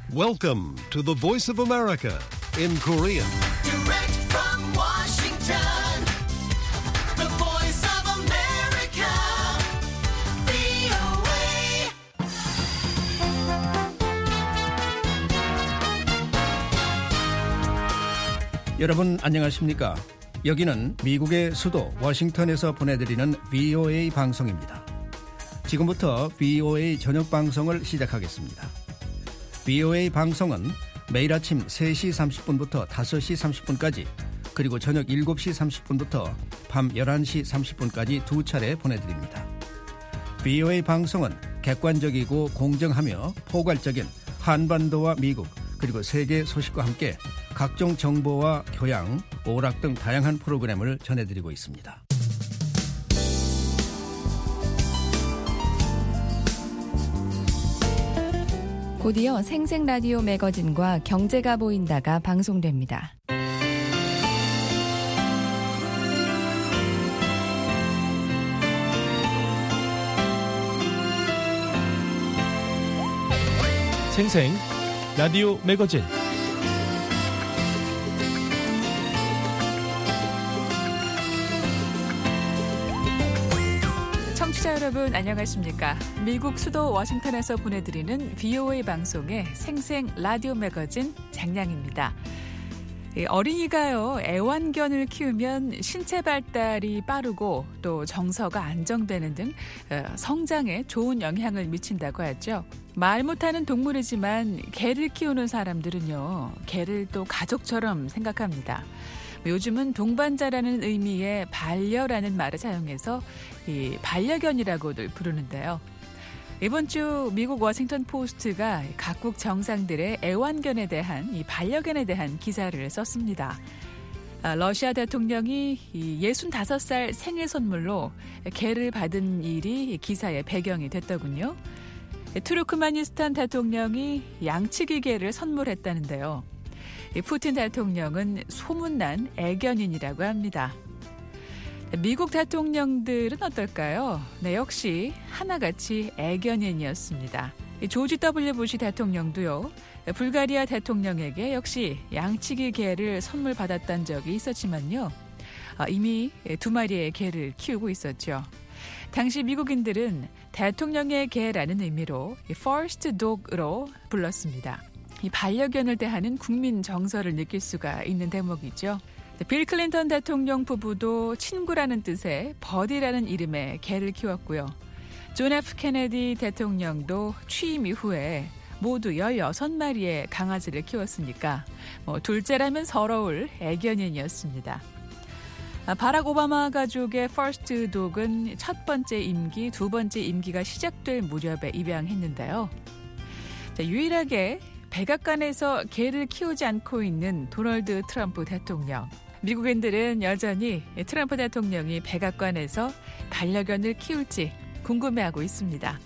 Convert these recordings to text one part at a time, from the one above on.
Welcome to the Voice of America in Korean. Direct from Washington, the Voice of America, VOA. 여러분 안녕하십니까? 여기는 미국의 수도 워싱턴에서 보내드리는 VOA 방송입니다. 지금부터 VOA 저녁 방송을 시작하겠습니다. VOA 방송은 매일 아침 3시 30분부터 5시 30분까지 그리고 저녁 7시 30분부터 밤 11시 30분까지 두 차례 보내드립니다. VOA 방송은 객관적이고 공정하며 포괄적인 한반도와 미국 그리고 세계 소식과 함께 각종 정보와 교양, 오락 등 다양한 프로그램을 전해드리고 있습니다. 곧이어 생생라디오 매거진과 경제가 보인다가 방송됩니다. 생생 라디오 매거진 청취자 여러분 안녕하십니까? 미국 수도 워싱턴에서 보내드리는 VOA 방송의 생생 라디오 매거진 장량입니다. 어린이가요 애완견을 키우면 신체 발달이 빠르고 또 정서가 안정되는 등 성장에 좋은 영향을 미친다고 하죠. 말 못하는 동물이지만 개를 키우는 사람들은요 개를 또 가족처럼 생각합니다. 요즘은 동반자라는 의미의 반려라는 말을 사용해서 이 반려견이라고들 부르는데요. 이번 주 미국 워싱턴 포스트가 각국 정상들의 애완견에 대한 이 반려견에 대한 기사를 썼습니다. 러시아 대통령이 65살 생일 선물로 개를 받은 일이 기사의 배경이 됐더군요. 투르크마니스탄 대통령이 양치기 개를 선물했다는데요. 푸틴 대통령은 소문난 애견인이라고 합니다. 미국 대통령들은 어떨까요? 네, 역시 하나같이 애견인이었습니다. 조지 W. 부시 대통령도요. 불가리아 대통령에게 역시 양치기 개를 선물 받았던 적이 있었지만요. 이미 2마리의 개를 키우고 있었죠. 당시 미국인들은 대통령의 개라는 의미로 First Dog으로 불렀습니다. 이 반려견을 대하는 국민 정서를 느낄 수가 있는 대목이죠. 빌 클린턴 대통령 부부도 친구라는 뜻의 버디라는 이름의 개를 키웠고요. 존 F 케네디 대통령도 취임 이후에 모두 16마리의 강아지를 키웠으니까 둘째라면 서러울 애견인이었습니다. 바락 오바마 가족의 퍼스트 독은 첫 번째 임기, 두 번째 임기가 시작될 무렵에 입양했는데요. 유일하게 백악관에서 개를 키우지 않고 있는 도널드 트럼프 대통령. 미국인들은 여전히 트럼프 대통령이 백악관에서 반려견을 키울지 궁금해하고 있습니다.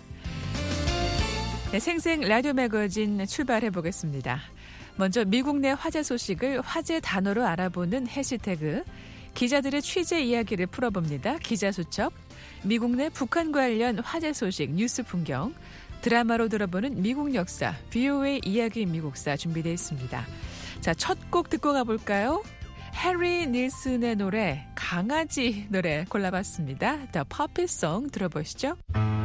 네, 생생 라디오 매거진 출발해 보겠습니다. 먼저 미국 내 화제 소식을 화제 단어로 알아보는 해시태그, 기자들의 취재 이야기를 풀어봅니다. 기자수첩, 미국 내 북한 관련 화제 소식 뉴스 풍경, 드라마로 들어보는 미국 역사, VOA 이야기 미국사 준비되어 있습니다. 자, 첫 곡 듣고 가볼까요? 해리 닐슨의 노래, 강아지 노래 골라봤습니다. The Puppy Song 들어보시죠.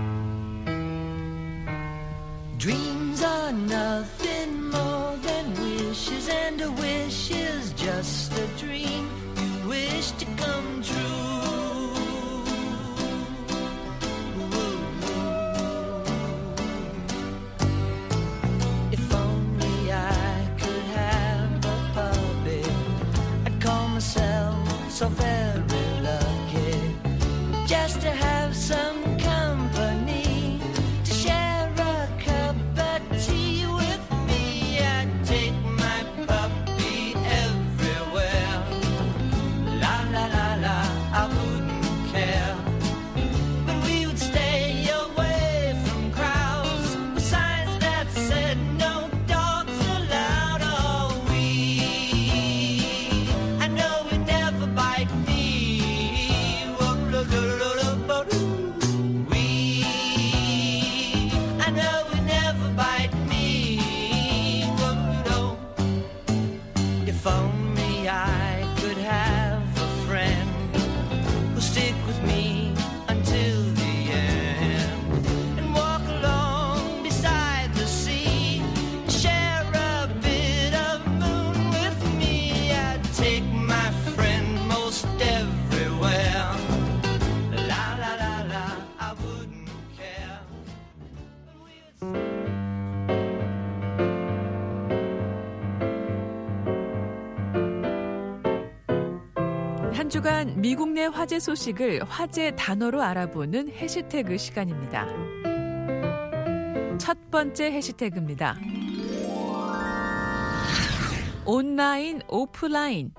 Dreams are nothing more than wishes, and a wish is just a dream you wish to come true. If only I could have a puppy, I'd call myself so very lucky, just to have some company, to share a cup of tea with 한 주간 미국 내 화제 소식을 화제 단어로 알아보는 해시태그 시간입니다. 첫 번째 해시태그입니다. 온라인, 오프라인.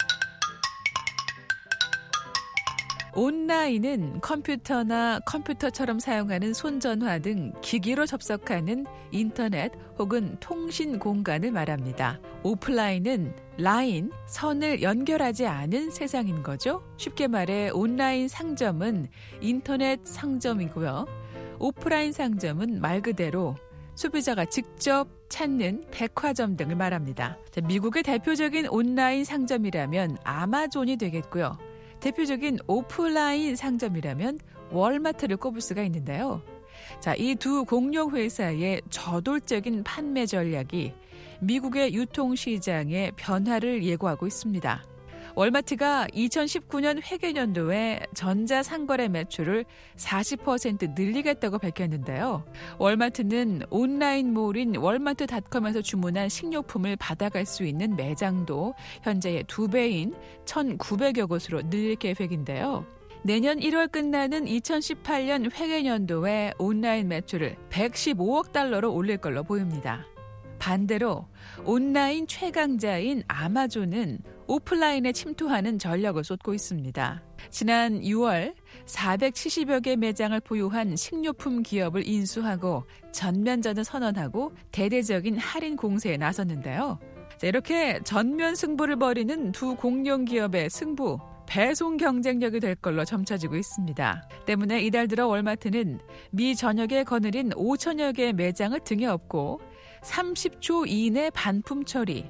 온라인은 컴퓨터나 컴퓨터처럼 사용하는 손전화 등 기기로 접속하는 인터넷 혹은 통신 공간을 말합니다. 오프라인은 라인, 선을 연결하지 않은 세상인 거죠. 쉽게 말해 온라인 상점은 인터넷 상점이고요. 오프라인 상점은 말 그대로 소비자가 직접 찾는 백화점 등을 말합니다. 미국의 대표적인 온라인 상점이라면 아마존이 되겠고요. 대표적인 오프라인 상점이라면 월마트를 꼽을 수가 있는데요. 이 두 공룡 회사의 저돌적인 판매 전략이 미국의 유통시장의 변화를 예고하고 있습니다. 월마트가 2019년 회계연도에 전자상거래 매출을 40% 늘리겠다고 밝혔는데요. 월마트는 온라인몰인 월마트닷컴에서 주문한 식료품을 받아갈 수 있는 매장도 현재의 2배인 1,900여 곳으로 늘릴 계획인데요. 내년 1월 끝나는 2018년 회계연도에 온라인 매출을 115억 달러로 올릴 걸로 보입니다. 반대로 온라인 최강자인 아마존은 오프라인에 침투하는 전략을 쏟고 있습니다. 지난 6월 470여 개 매장을 보유한 식료품 기업을 인수하고 전면전을 선언하고 대대적인 할인 공세에 나섰는데요. 이렇게 전면 승부를 벌이는 두 공룡 기업의 승부, 배송 경쟁력이 될 걸로 점쳐지고 있습니다. 때문에 이달 들어 월마트는 미 전역에 거느린 5천여 개의 매장을 등에 업고 30초 이내 반품 처리,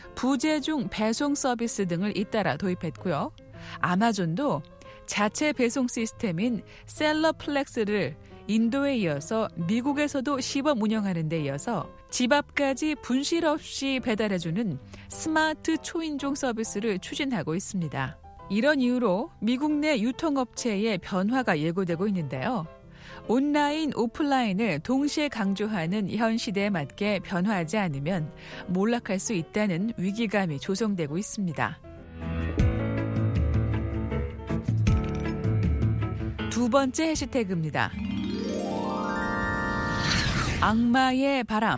부재중 배송 서비스 등을 잇따라 도입했고요. 아마존도 자체 배송 시스템인 셀러플렉스를 인도에 이어서 미국에서도 시범 운영하는 데 이어서 집 앞까지 분실 없이 배달해주는 스마트 초인종 서비스를 추진하고 있습니다. 이런 이유로 미국 내 유통업체의 변화가 예고되고 있는데요. 온라인, 오프라인을 동시에 강조하는 현 시대에 맞게 변화하지 않으면 몰락할 수 있다는 위기감이 조성되고 있습니다. 두 번째 해시태그입니다. 악마의 바람.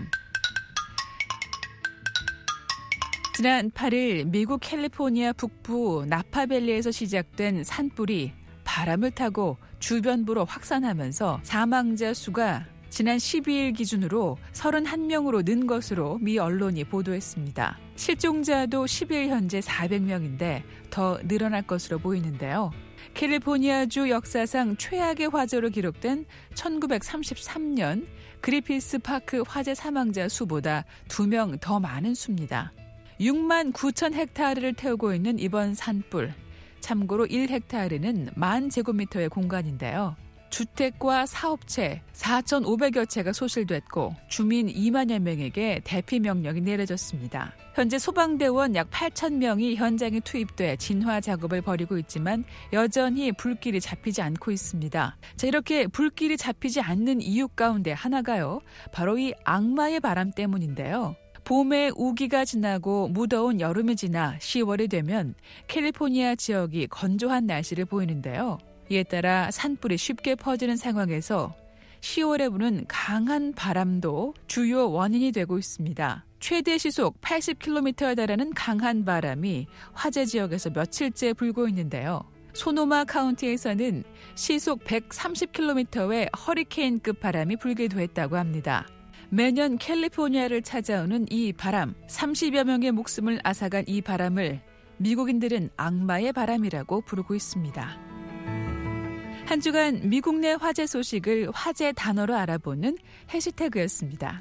지난 8일 미국 캘리포니아 북부 나파밸리에서 시작된 산불이 바람을 타고 주변부로 확산하면서 사망자 수가 지난 12일 기준으로 31명으로 는 것으로 미 언론이 보도했습니다. 실종자도 10일 현재 400명인데 더 늘어날 것으로 보이는데요. 캘리포니아주 역사상 최악의 화재로 기록된 1933년 그리피스 파크 화재 사망자 수보다 2명 더 많은 수입니다. 6만 9천 헥타르를 태우고 있는 이번 산불. 참고로 1헥타르는 10,000제곱미터의 공간인데요. 주택과 사업체 4,500여 채가 소실됐고 주민 2만여 명에게 대피 명령이 내려졌습니다. 현재 소방대원 약 8,000명이 현장에 투입돼 진화 작업을 벌이고 있지만 여전히 불길이 잡히지 않고 있습니다. 이렇게 불길이 잡히지 않는 이유 가운데 하나가요. 바로 이 악마의 바람 때문인데요. 봄의 우기가 지나고 무더운 여름이 지나 10월이 되면 캘리포니아 지역이 건조한 날씨를 보이는데요. 이에 따라 산불이 쉽게 퍼지는 상황에서 10월에 부는 강한 바람도 주요 원인이 되고 있습니다. 최대 시속 80km에 달하는 강한 바람이 화재 지역에서 며칠째 불고 있는데요. 소노마 카운티에서는 시속 130km의 허리케인급 바람이 불기도 했다고 합니다. 매년 캘리포니아를 찾아오는 이 바람, 30여 명의 목숨을 앗아간 이 바람을 미국인들은 악마의 바람이라고 부르고 있습니다. 한 주간 미국 내 화제 소식을 화제 단어로 알아보는 해시태그였습니다.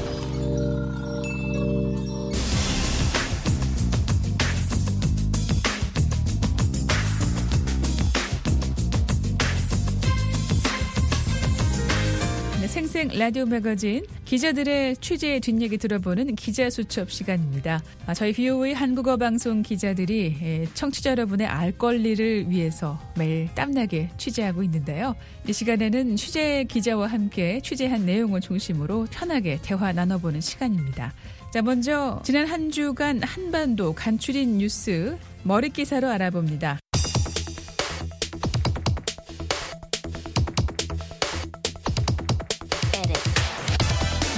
생생 라디오 매거진 기자들의 취재의 뒷얘기 들어보는 기자수첩 시간입니다. 저희 VOA 한국어 방송 기자들이 청취자 여러분의 알 권리를 위해서 매일 땀나게 취재하고 있는데요. 이 시간에는 취재 기자와 함께 취재한 내용을 중심으로 편하게 대화 나눠보는 시간입니다. 먼저 지난 한 주간 한반도 간추린 뉴스 머릿기사로 알아봅니다.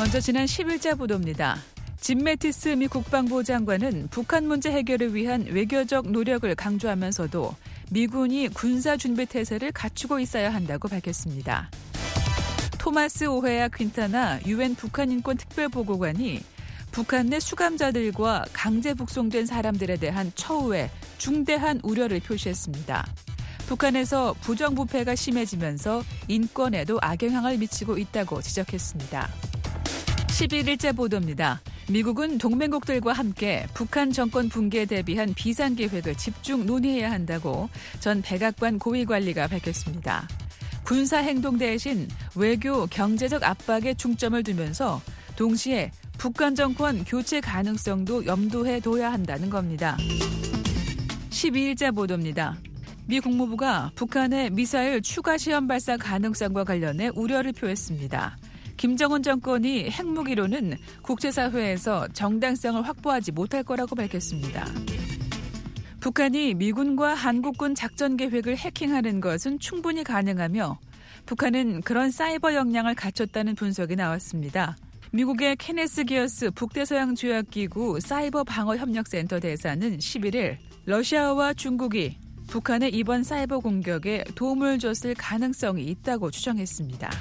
먼저 지난 10일자 보도입니다. 짐 매티스 미 국방부 장관은 북한 문제 해결을 위한 외교적 노력을 강조하면서도 미군이 군사준비태세를 갖추고 있어야 한다고 밝혔습니다. 토마스 오헤아 퀸타나 유엔 북한인권특별보고관이 북한 내 수감자들과 강제 북송된 사람들에 대한 처우에 중대한 우려를 표시했습니다. 북한에서 부정부패가 심해지면서 인권에도 악영향을 미치고 있다고 지적했습니다. 11일자 보도입니다. 미국은 동맹국들과 함께 북한 정권 붕괴에 대비한 비상계획을 집중 논의해야 한다고 전 백악관 고위관리가 밝혔습니다. 군사행동 대신 외교, 경제적 압박에 중점을 두면서 동시에 북한 정권 교체 가능성도 염두에 둬야 한다는 겁니다. 12일자 보도입니다. 미 국무부가 북한의 미사일 추가 시험 발사 가능성과 관련해 우려를 표했습니다. 김정은 정권이 핵무기로는 국제사회에서 정당성을 확보하지 못할 거라고 밝혔습니다. 북한이 미군과 한국군 작전 계획을 해킹하는 것은 충분히 가능하며 북한은 그런 사이버 역량을 갖췄다는 분석이 나왔습니다. 미국의 케네스 기어스 북대서양조약기구 사이버 방어협력센터 대사는 11일 러시아와 중국이 북한의 이번 사이버 공격에 도움을 줬을 가능성이 있다고 추정했습니다.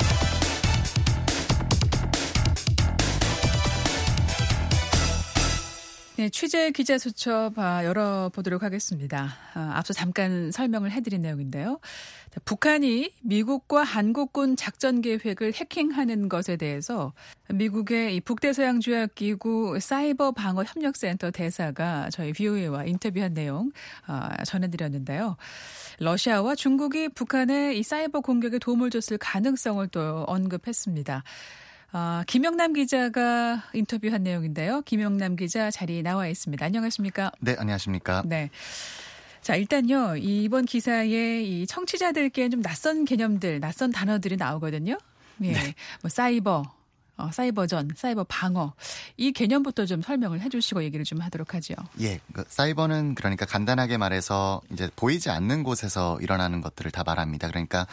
네, 취재 기자 수첩 열어보도록 하겠습니다. 앞서 잠깐 설명을 해드린 내용인데요. 북한이 미국과 한국군 작전 계획을 해킹하는 것에 대해서 미국의 이 북대서양조약기구 사이버 방어협력센터 대사가 저희 VOA와 인터뷰한 내용 전해드렸는데요. 러시아와 중국이 북한의 이 사이버 공격에 도움을 줬을 가능성을 또 언급했습니다. 김영남 기자가 인터뷰한 내용인데요. 김영남 기자 자리에 나와 있습니다. 안녕하십니까? 네, 안녕하십니까? 네. 자, 일단요. 이번 기사에 이 청취자들께 좀 낯선 개념들, 낯선 단어들이 나오거든요. 예. 네. 뭐 사이버전, 사이버 방어. 이 개념부터 좀 설명을 해 주시고 얘기를 좀 하도록 하죠. 예. 사이버는 그러니까 간단하게 말해서 이제 보이지 않는 곳에서 일어나는 것들을 다 말합니다. 그러니까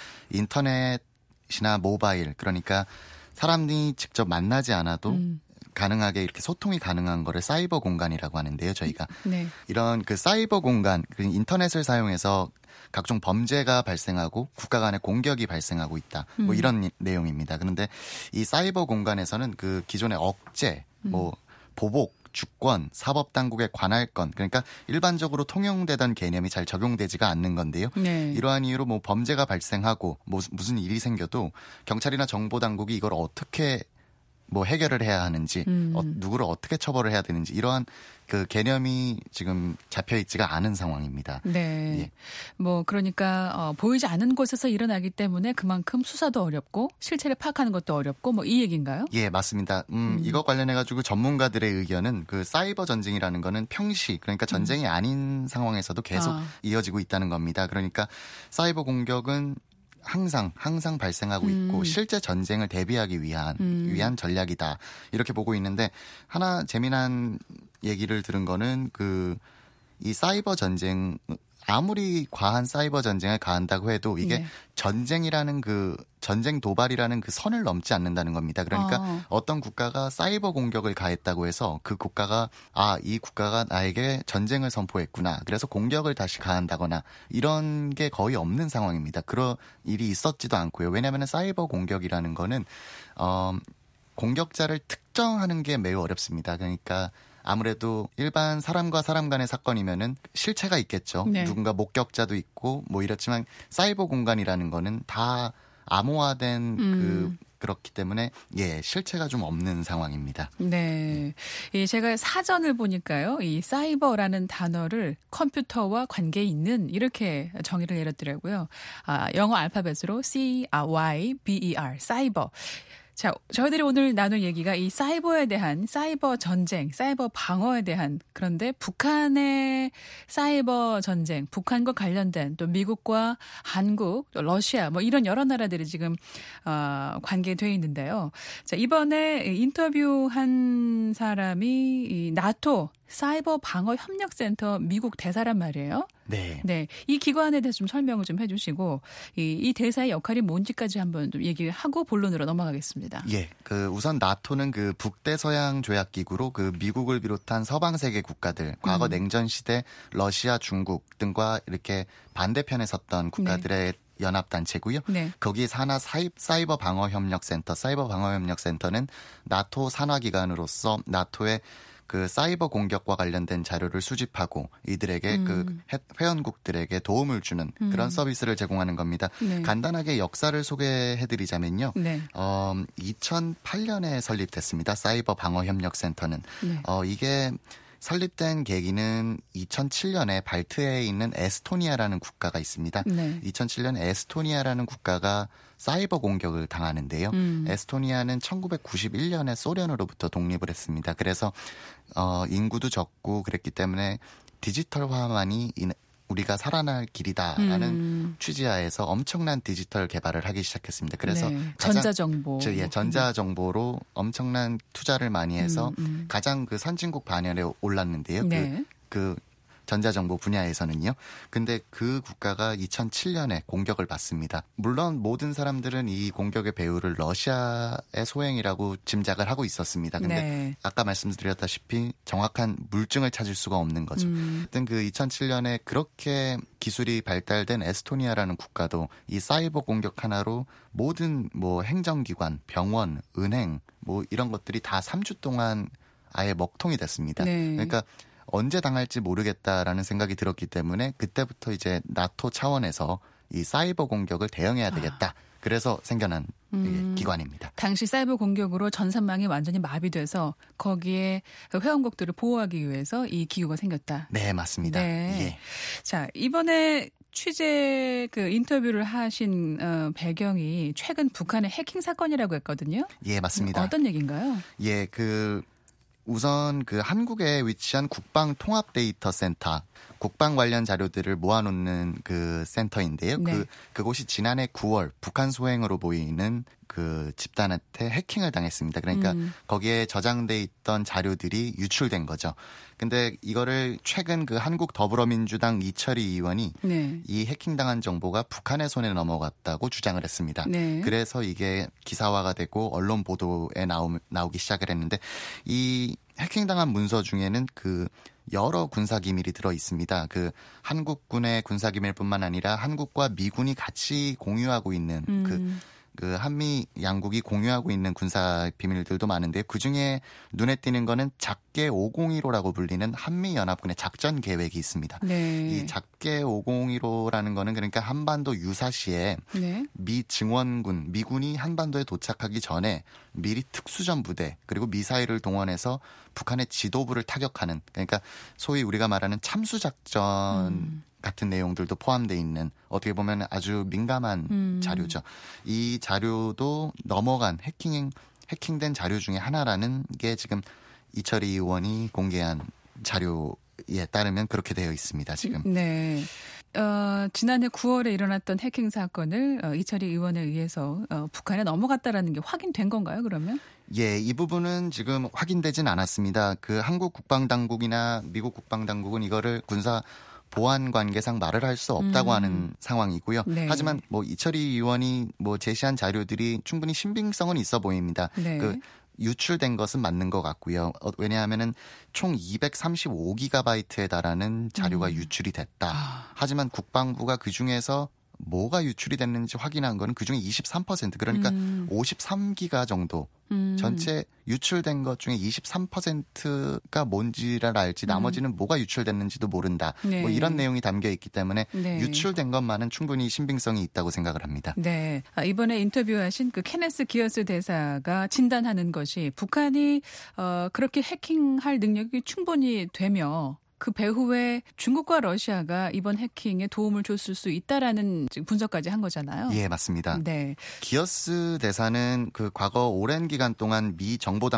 인터넷이나 모바일, 그러니까 사람이 직접 만나지 않아도 가능하게 이렇게 소통이 가능한 거를 사이버 공간이라고 하는데요, 저희가. 네. 이런 그 사이버 공간, 인터넷을 사용해서 각종 범죄가 발생하고 국가 간의 공격이 발생하고 있다. 뭐 이런 내용입니다. 그런데 이 사이버 공간에서는 그 기존의 억제, 뭐 보복, 주권, 사법당국의 관할권, 그러니까 일반적으로 통용되던 개념이 잘 적용되지가 않는 건데요. 네. 이러한 이유로 뭐 범죄가 발생하고 뭐 무슨 일이 생겨도 경찰이나 정보당국이 이걸 어떻게 뭐 해결을 해야 하는지, 누구를 어떻게 처벌을 해야 되는지 이러한 그 개념이 지금 잡혀 있지가 않은 상황입니다. 네. 예. 뭐 그러니까 보이지 않는 곳에서 일어나기 때문에 그만큼 수사도 어렵고 실체를 파악하는 것도 어렵고 뭐 이 얘기인가요? 예, 맞습니다. 이거 관련해 가지고 전문가들의 의견은 그 사이버 전쟁이라는 거는 평시, 그러니까 전쟁이 아닌 상황에서도 계속 이어지고 있다는 겁니다. 그러니까 사이버 공격은 항상 발생하고 있고 실제 전쟁을 대비하기 위한 전략이다. 이렇게 보고 있는데 하나 재미난 얘기를 들은 거는 이 사이버 전쟁, 아무리 과한 사이버 전쟁을 가한다고 해도 이게 네. 전쟁이라는 전쟁 도발이라는 그 선을 넘지 않는다는 겁니다. 그러니까 어떤 국가가 사이버 공격을 가했다고 해서 그 국가가 이 국가가 나에게 전쟁을 선포했구나. 그래서 공격을 다시 가한다거나 이런 게 거의 없는 상황입니다. 그런 일이 있었지도 않고요. 왜냐하면 사이버 공격이라는 거는 공격자를 특정하는 게 매우 어렵습니다. 그러니까 아무래도 일반 사람과 사람 간의 사건이면은 실체가 있겠죠. 네. 누군가 목격자도 있고 뭐 이렇지만 사이버 공간이라는 거는 다 암호화된 그렇기 때문에 실체가 좀 없는 상황입니다. 네. 제가 사전을 보니까요. 이 사이버라는 단어를 컴퓨터와 관계 있는 이렇게 정의를 내렸더라고요. 영어 알파벳으로 C-Y-B-E-R, 사이버. 자, 저희들이 오늘 나눌 얘기가 이 사이버에 대한 사이버 전쟁, 사이버 방어에 대한, 그런데 북한의 사이버 전쟁, 북한과 관련된 또 미국과 한국, 또 러시아 뭐 이런 여러 나라들이 지금 관계되어 있는데요. 자, 이번에 인터뷰한 사람이 이 나토 사이버 방어 협력센터 미국 대사란 말이에요. 네, 이 기관에 대해서 좀 설명을 좀 해주시고 이 대사의 역할이 뭔지까지 한번 좀 얘기를 하고 본론으로 넘어가겠습니다. 예, 우선 나토는 북대서양 조약 기구로 미국을 비롯한 서방 세계 국가들, 과거 냉전 시대 러시아, 중국 등과 이렇게 반대편에 섰던 국가들의 연합단체고요. 네. 거기에 산하 사이버 방어협력센터, 사이버 방어협력센터는 나토 산하기관으로서 나토의 사이버 공격과 관련된 자료를 수집하고 이들에게 회원국들에게 도움을 주는 그런 서비스를 제공하는 겁니다. 네. 간단하게 역사를 소개해드리자면요. 네. 2008년에 설립됐습니다. 사이버 방어협력센터는. 네. 이게 설립된 계기는 2007년에 발트해에 있는 에스토니아라는 국가가 있습니다. 네. 2007년 에스토니아라는 국가가 사이버 공격을 당하는데요. 에스토니아는 1991년에 소련으로부터 독립을 했습니다. 그래서 인구도 적고 그랬기 때문에 디지털화만이 우리가 살아날 길이다라는 취지하에서 엄청난 디지털 개발을 하기 시작했습니다. 그래서 전자정보. 전자정보로 엄청난 투자를 많이 해서 가장 선진국 반열에 올랐는데요. 네. 전자정보 분야에서는요. 근데 그 국가가 2007년에 공격을 받습니다. 물론 모든 사람들은 이 공격의 배후를 러시아의 소행이라고 짐작을 하고 있었습니다. 근데 아까 말씀드렸다시피 정확한 물증을 찾을 수가 없는 거죠. 하여튼 2007년에 그렇게 기술이 발달된 에스토니아라는 국가도 이 사이버 공격 하나로 모든 행정기관, 병원, 은행 이런 것들이 다 3주 동안 아예 먹통이 됐습니다. 네. 그러니까 언제 당할지 모르겠다라는 생각이 들었기 때문에 그때부터 이제 나토 차원에서 이 사이버 공격을 대응해야 되겠다. 그래서 생겨난 기관입니다. 당시 사이버 공격으로 전산망이 완전히 마비돼서 거기에 회원국들을 보호하기 위해서 이 기구가 생겼다. 네, 맞습니다. 네. 예. 자, 이번에 취재 인터뷰를 하신 배경이 최근 북한의 해킹 사건이라고 했거든요. 예, 맞습니다. 어떤 얘기인가요? 예, 우선 한국에 위치한 국방통합데이터센터, 국방 관련 자료들을 모아놓는 센터인데요. 네. 그곳이 지난해 9월 북한 소행으로 보이는 집단한테 해킹을 당했습니다. 그러니까 거기에 저장돼 있던 자료들이 유출된 거죠. 근데 이거를 최근 한국 더불어민주당 이철희 의원이 이 해킹당한 정보가 북한의 손에 넘어갔다고 주장을 했습니다. 네. 그래서 이게 기사화가 되고 언론 보도에 나오기 시작을 했는데 이 해킹당한 문서 중에는 여러 군사기밀이 들어 있습니다. 한국군의 군사기밀뿐만 아니라 한국과 미군이 같이 공유하고 있는 한미 양국이 공유하고 있는 군사 비밀들도 많은데 그중에 눈에 띄는 거는 작계 501호라고 불리는 한미연합군의 작전 계획이 있습니다. 네. 이 작계 501호라는 거는 그러니까 한반도 유사시에 미 증원군, 미군이 한반도에 도착하기 전에 미리 특수전 부대 그리고 미사일을 동원해서 북한의 지도부를 타격하는 그러니까 소위 우리가 말하는 참수작전 같은 내용들도 포함되어 있는 어떻게 보면 아주 민감한 자료죠. 이 자료도 넘어간 해킹된 자료 중에 하나라는 게 지금 이철희 의원이 공개한 자료에 따르면 그렇게 되어 있습니다. 지금. 네. 지난해 9월에 일어났던 해킹 사건을 이철희 의원에 의해서 북한에 넘어갔다라는 게 확인된 건가요, 그러면? 예, 이 부분은 지금 확인되진 않았습니다. 한국 국방당국이나 미국 국방당국은 이거를 군사 보안 관계상 말을 할 수 없다고 하는 상황이고요. 네. 하지만 이철희 의원이 제시한 자료들이 충분히 신빙성은 있어 보입니다. 네. 유출된 것은 맞는 것 같고요. 왜냐하면은 총 235기가바이트에 달하는 자료가 유출이 됐다. 하지만 국방부가 그 중에서 뭐가 유출이 됐는지 확인한 거는 그중에 23% 그러니까 53기가 정도 전체 유출된 것 중에 23%가 뭔지를 알지 나머지는 뭐가 유출됐는지도 모른다. 네. 이런 내용이 담겨 있기 때문에 네. 유출된 것만은 충분히 신빙성이 있다고 생각을 합니다. 네. 이번에 인터뷰하신 케네스 기어스 대사가 진단하는 것이 북한이 그렇게 해킹할 능력이 충분히 되며 그 배후에 중국과 러시아가 이번 해킹에 도움을 줬을 수 있다라는 분석까지 한 거잖아요. 예, 맞습니다. 네. 기어스 대사는 과거 오랜 기간 동안 미 정보당국에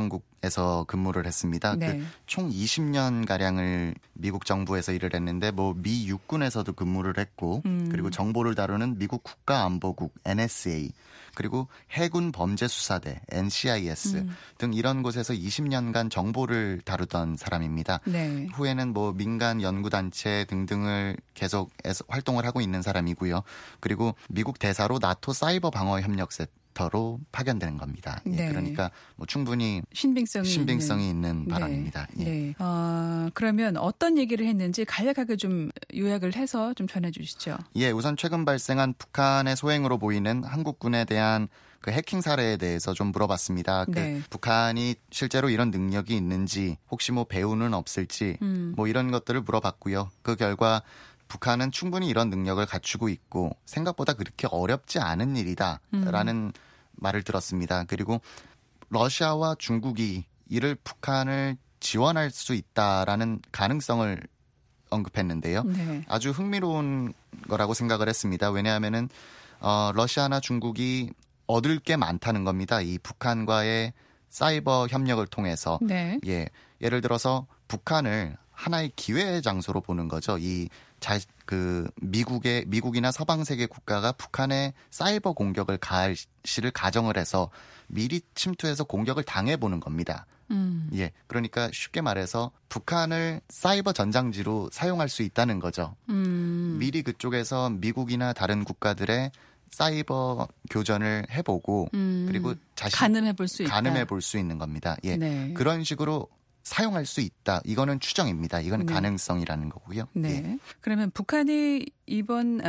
에서 근무를 했습니다. 네. 총 20년 가량을 미국 정부에서 일을 했는데 미 육군에서도 근무를 했고 그리고 정보를 다루는 미국 국가안보국 NSA 그리고 해군 범죄수사대 NCIS 등 이런 곳에서 20년간 정보를 다루던 사람입니다. 네. 후에는 민간 연구단체 등등을 계속 활동을 하고 있는 사람이고요. 그리고 미국 대사로 나토 사이버 방어 협력센터로 파견되는 겁니다. 네. 예, 그러니까 충분히 신빙성이 있는 발언입니다. 네. 예. 네. 그러면 어떤 얘기를 했는지 간략하게 좀 요약을 해서 좀 전해주시죠. 예, 우선 최근 발생한 북한의 소행으로 보이는 한국군에 대한 그 해킹 사례에 대해서 좀 물어봤습니다. 네. 북한이 실제로 이런 능력이 있는지, 혹시 배후는 없을지, 이런 것들을 물어봤고요. 그 결과 북한은 충분히 이런 능력을 갖추고 있고 생각보다 그렇게 어렵지 않은 일이다라는 말을 들었습니다. 그리고 러시아와 중국이 이를 북한을 지원할 수 있다라는 가능성을 언급했는데요. 네. 아주 흥미로운 거라고 생각을 했습니다. 왜냐하면은 러시아나 중국이 얻을 게 많다는 겁니다. 이 북한과의 사이버 협력을 통해서. 네. 예, 예를 들어서 북한을 하나의 기회의 장소로 보는 거죠. 미국이나 서방 세계 국가가 북한의 사이버 공격을 가할 시를 가정을 해서 미리 침투해서 공격을 당해보는 겁니다. 예, 그러니까 쉽게 말해서 북한을 사이버 전장지로 사용할 수 있다는 거죠. 미리 그쪽에서 미국이나 다른 국가들의 사이버 교전을 해보고 그리고 가늠해볼 수 있다. 가늠해볼 수 있는 겁니다. 예, 네. 그런 식으로 사용할 수 있다. 이거는 추정입니다. 이건 네. 가능성이라는 거고요. 네. 예. 그러면 북한이 이번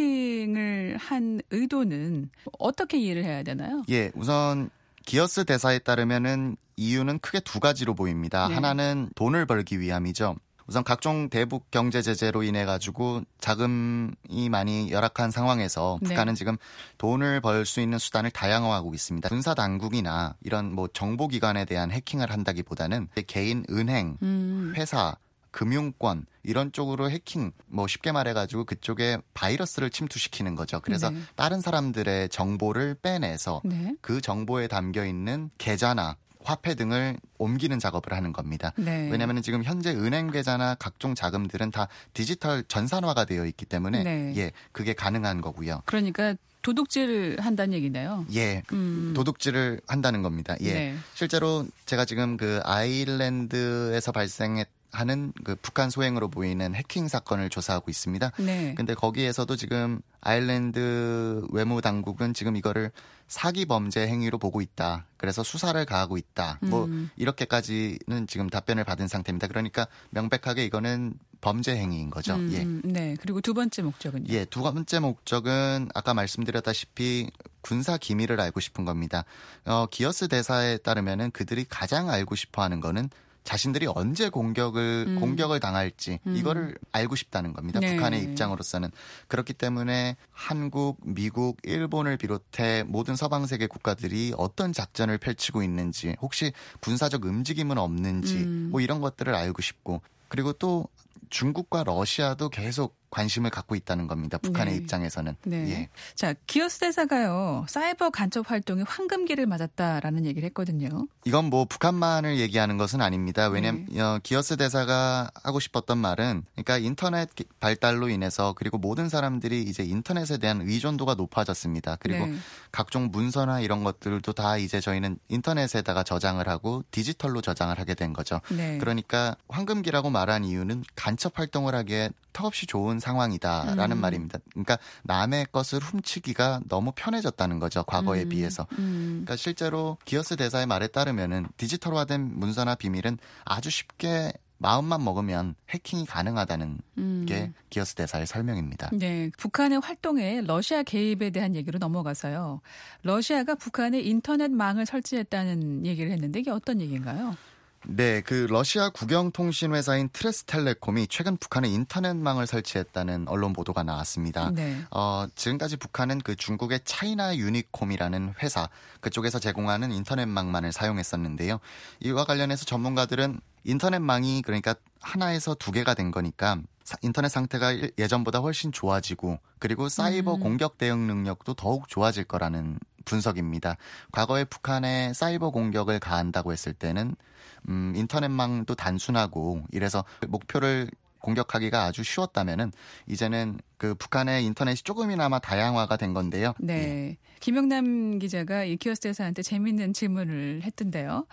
해킹을 한 의도는 어떻게 이해를 해야 되나요? 예, 우선 기어스 대사에 따르면은 이유는 크게 두 가지로 보입니다. 네. 하나는 돈을 벌기 위함이죠. 우선 각종 대북 경제 제재로 인해 가지고 자금이 많이 열악한 상황에서 네. 북한은 지금 돈을 벌 수 있는 수단을 다양화하고 있습니다. 군사 당국이나 이런 정보기관에 대한 해킹을 한다기보다는 개인 은행, 회사, 금융권 이런 쪽으로 해킹, 쉽게 말해가지고 그쪽에 바이러스를 침투시키는 거죠. 그래서 네. 다른 사람들의 정보를 빼내서 네. 그 정보에 담겨 있는 계좌나 화폐 등을 옮기는 작업을 하는 겁니다. 네. 왜냐하면 지금 현재 은행 계좌나 각종 자금들은 다 디지털 전산화가 되어 있기 때문에 네. 예, 그게 가능한 거고요. 그러니까 도둑질을 한다는 얘기네요. 예, 도둑질을 한다는 겁니다. 예, 네. 실제로 제가 지금 그 아일랜드에서 하는 그 북한 소행으로 보이는 해킹 사건을 조사하고 있습니다. 네. 근데 거기에서도 지금 아일랜드 외무 당국은 지금 이거를 사기 범죄 행위로 보고 있다. 그래서 수사를 가하고 있다. 이렇게까지는 지금 답변을 받은 상태입니다. 그러니까 명백하게 이거는 범죄 행위인 거죠. 예. 네. 그리고 두 번째 목적은요? 예, 두 번째 목적은 아까 말씀드렸다시피 군사 기밀을 알고 싶은 겁니다. 기어스 대사에 따르면은 그들이 가장 알고 싶어 하는 거는 자신들이 언제 공격을 당할지 이거를 알고 싶다는 겁니다. 네. 북한의 입장으로서는. 그렇기 때문에 한국, 미국, 일본을 비롯해 모든 서방 세계 국가들이 어떤 작전을 펼치고 있는지, 혹시 군사적 움직임은 없는지 이런 것들을 알고 싶고, 그리고 또 중국과 러시아도 계속 관심을 갖고 있다는 겁니다. 북한의 네. 입장에서는. 네. 예. 자, 기어스 대사가요. 사이버 간첩 활동에 황금기를 맞았다라는 얘기를 했거든요. 이건 북한만을 얘기하는 것은 아닙니다. 왜냐면 기어스 대사가 하고 싶었던 말은, 그러니까 인터넷 발달로 인해서 그리고 모든 사람들이 이제 인터넷에 대한 의존도가 높아졌습니다. 그리고 네. 각종 문서나 이런 것들도 다 이제 저희는 인터넷에다가 저장을 하고 디지털로 저장을 하게 된 거죠. 네. 그러니까 황금기라고 말한 이유는 간첩 활동을 하기에 턱없이 좋은 상황이다라는 말입니다. 그러니까 남의 것을 훔치기가 너무 편해졌다는 거죠. 과거에 비해서. 그러니까 실제로 기어스 대사의 말에 따르면은 디지털화된 문서나 비밀은 아주 쉽게 마음만 먹으면 해킹이 가능하다는 게 기어스 대사의 설명입니다. 네, 북한의 활동에 러시아 개입에 대한 얘기로 넘어가서요. 러시아가 북한에 인터넷망을 설치했다는 얘기를 했는데 이게 어떤 얘기인가요? 네, 그 러시아 국영통신 회사인 트레스텔레콤이 최근 북한에 인터넷망을 설치했다는 언론 보도가 나왔습니다. 네. 지금까지 북한은 그 중국의 차이나 유니콤이라는 회사 그쪽에서 제공하는 인터넷망만을 사용했었는데요. 이와 관련해서 전문가들은 인터넷망이 그러니까 하나에서 두 개가 된 거니까 인터넷 상태가 예전보다 훨씬 좋아지고 그리고 사이버 공격 대응 능력도 더욱 좋아질 거라는 분석입니다. 과거에 북한에 사이버 공격을 가한다고 했을 때는 인터넷망도 단순하고 이래서 목표를 공격하기가 아주 쉬웠다면은 이제는 그 북한의 인터넷이 조금이나마 다양화가 된 건데요. 네. 예. 김영남 기자가 이 키오스 대사한테 재미있는 질문을 했던데요.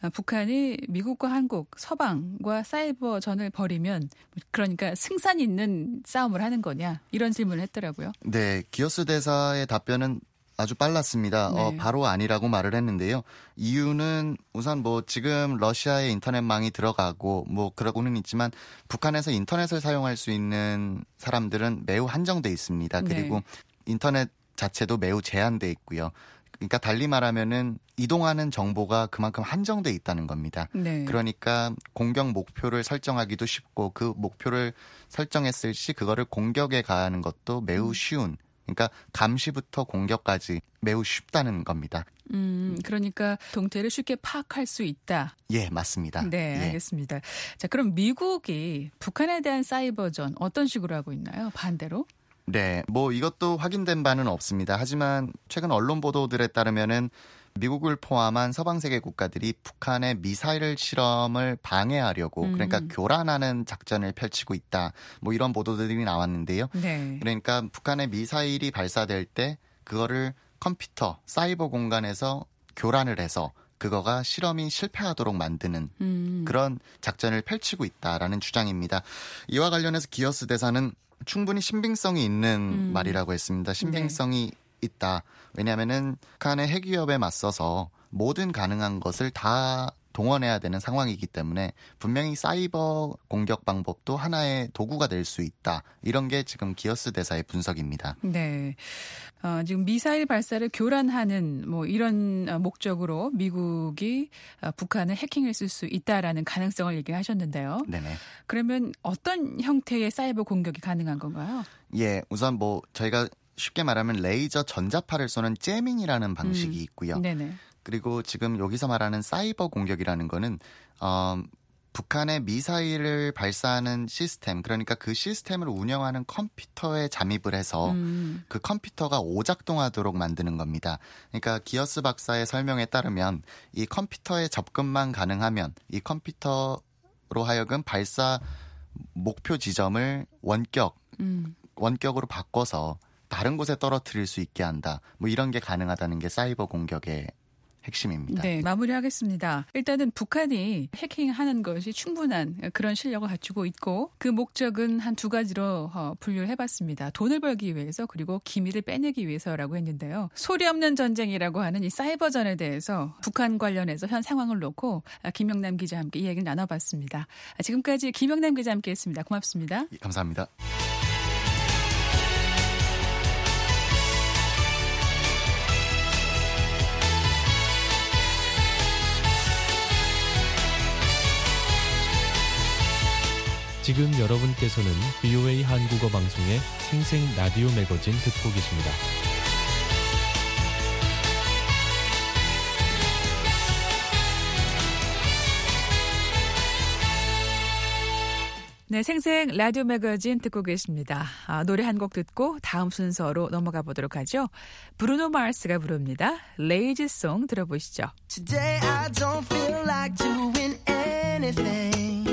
북한이 미국과 한국, 서방과 사이버전을 벌이면 그러니까 승산 있는 싸움을 하는 거냐 이런 질문을 했더라고요. 네. 기어스 대사의 답변은 아주 빨랐습니다. 네. 바로 아니라고 말을 했는데요. 이유는 우선 지금 러시아의 인터넷망이 들어가고 그러고는 있지만 북한에서 인터넷을 사용할 수 있는 사람들은 매우 한정돼 있습니다. 그리고 네. 인터넷 자체도 매우 제한돼 있고요. 그러니까 달리 말하면은 이동하는 정보가 그만큼 한정돼 있다는 겁니다. 네. 그러니까 공격 목표를 설정하기도 쉽고 그 목표를 설정했을 시 그거를 공격에 가하는 것도 매우 쉬운. 그러니까 감시부터 공격까지 매우 쉽다는 겁니다. 그러니까 동태를 쉽게 파악할 수 있다. 예, 맞습니다. 네, 예. 알겠습니다. 자, 그럼 미국이 북한에 대한 사이버전 어떤 식으로 하고 있나요? 반대로? 네, 이것도 확인된 바는 없습니다. 하지만 최근 언론 보도들에 따르면은 미국을 포함한 서방 세계 국가들이 북한의 미사일 실험을 방해하려고 그러니까 교란하는 작전을 펼치고 있다. 이런 보도들이 나왔는데요. 네. 그러니까 북한의 미사일이 발사될 때 그거를 컴퓨터, 사이버 공간에서 교란을 해서 그거가 실험이 실패하도록 만드는 그런 작전을 펼치고 있다라는 주장입니다. 이와 관련해서 기어스 대사는 충분히 신빙성이 있는 말이라고 했습니다. 신빙성이 네. 있다. 왜냐하면은 북한의 핵 위협에 맞서서 모든 가능한 것을 다 동원해야 되는 상황이기 때문에 분명히 사이버 공격 방법도 하나의 도구가 될 수 있다. 이런 게 지금 기어스 대사의 분석입니다. 네. 지금 미사일 발사를 교란하는 이런 목적으로 미국이 북한을 해킹했을 수 있다라는 가능성을 얘기하셨는데요. 네네. 그러면 어떤 형태의 사이버 공격이 가능한 건가요? 예, 우선 저희가 쉽게 말하면 레이저 전자파를 쏘는 째밍이라는 방식이 있고요. 네네. 그리고 지금 여기서 말하는 사이버 공격이라는 거는 북한의 미사일을 발사하는 시스템, 그러니까 그 시스템을 운영하는 컴퓨터에 잠입을 해서 그 컴퓨터가 오작동하도록 만드는 겁니다. 그러니까 기어스 박사의 설명에 따르면 이 컴퓨터에 접근만 가능하면 이 컴퓨터로 하여금 발사 목표 지점을 원격으로 바꿔서 다른 곳에 떨어뜨릴 수 있게 한다. 이런 게 가능하다는 게 사이버 공격의 핵심입니다. 네, 마무리하겠습니다. 일단은 북한이 해킹하는 것이 충분한 그런 실력을 갖추고 있고 그 목적은 한 두 가지로 분류를 해봤습니다. 돈을 벌기 위해서 그리고 기밀을 빼내기 위해서라고 했는데요. 소리 없는 전쟁이라고 하는 이 사이버전에 대해서 북한 관련해서 현 상황을 놓고 김영남 기자와 함께 이야기를 나눠봤습니다. 지금까지 김영남 기자와 함께했습니다. 고맙습니다. 예, 감사합니다. 지금 여러분께서는 VOA 한국어 방송의 생생 라디오 매거진 듣고 계십니다. 네, 생생 라디오 매거진 듣고 계십니다. 노래 한 곡 듣고 다음 순서로 넘어가 보도록 하죠. 브루노 마스가 부릅니다. Lazy Song 들어보시죠. Today I don't feel like doing anything.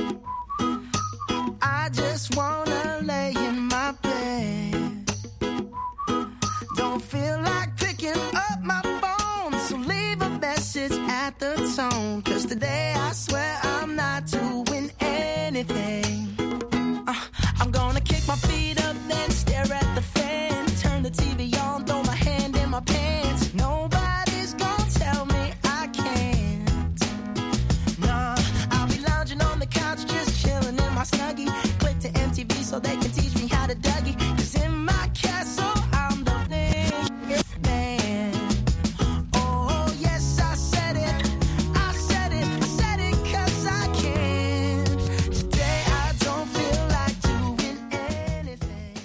I just wanna lay in my bed. Don't feel like picking up my phone, so leave a message at the tone. 'Cause today I swear I'm not doing anything. I'm gonna kick my feet up, then stare at the fan. Turn the TV on, throw my hand in my pants. Nobody's gonna tell me I can't. Nah, I'll be lounging on the couch, just chilling in my Snuggie. Click to MTV so they can teach me how to Dougie. 'Cause in my castle, I'm the biggest man. Oh, yes, I said it. I said it. I said it 'cause I can. Today I don't feel like doing anything.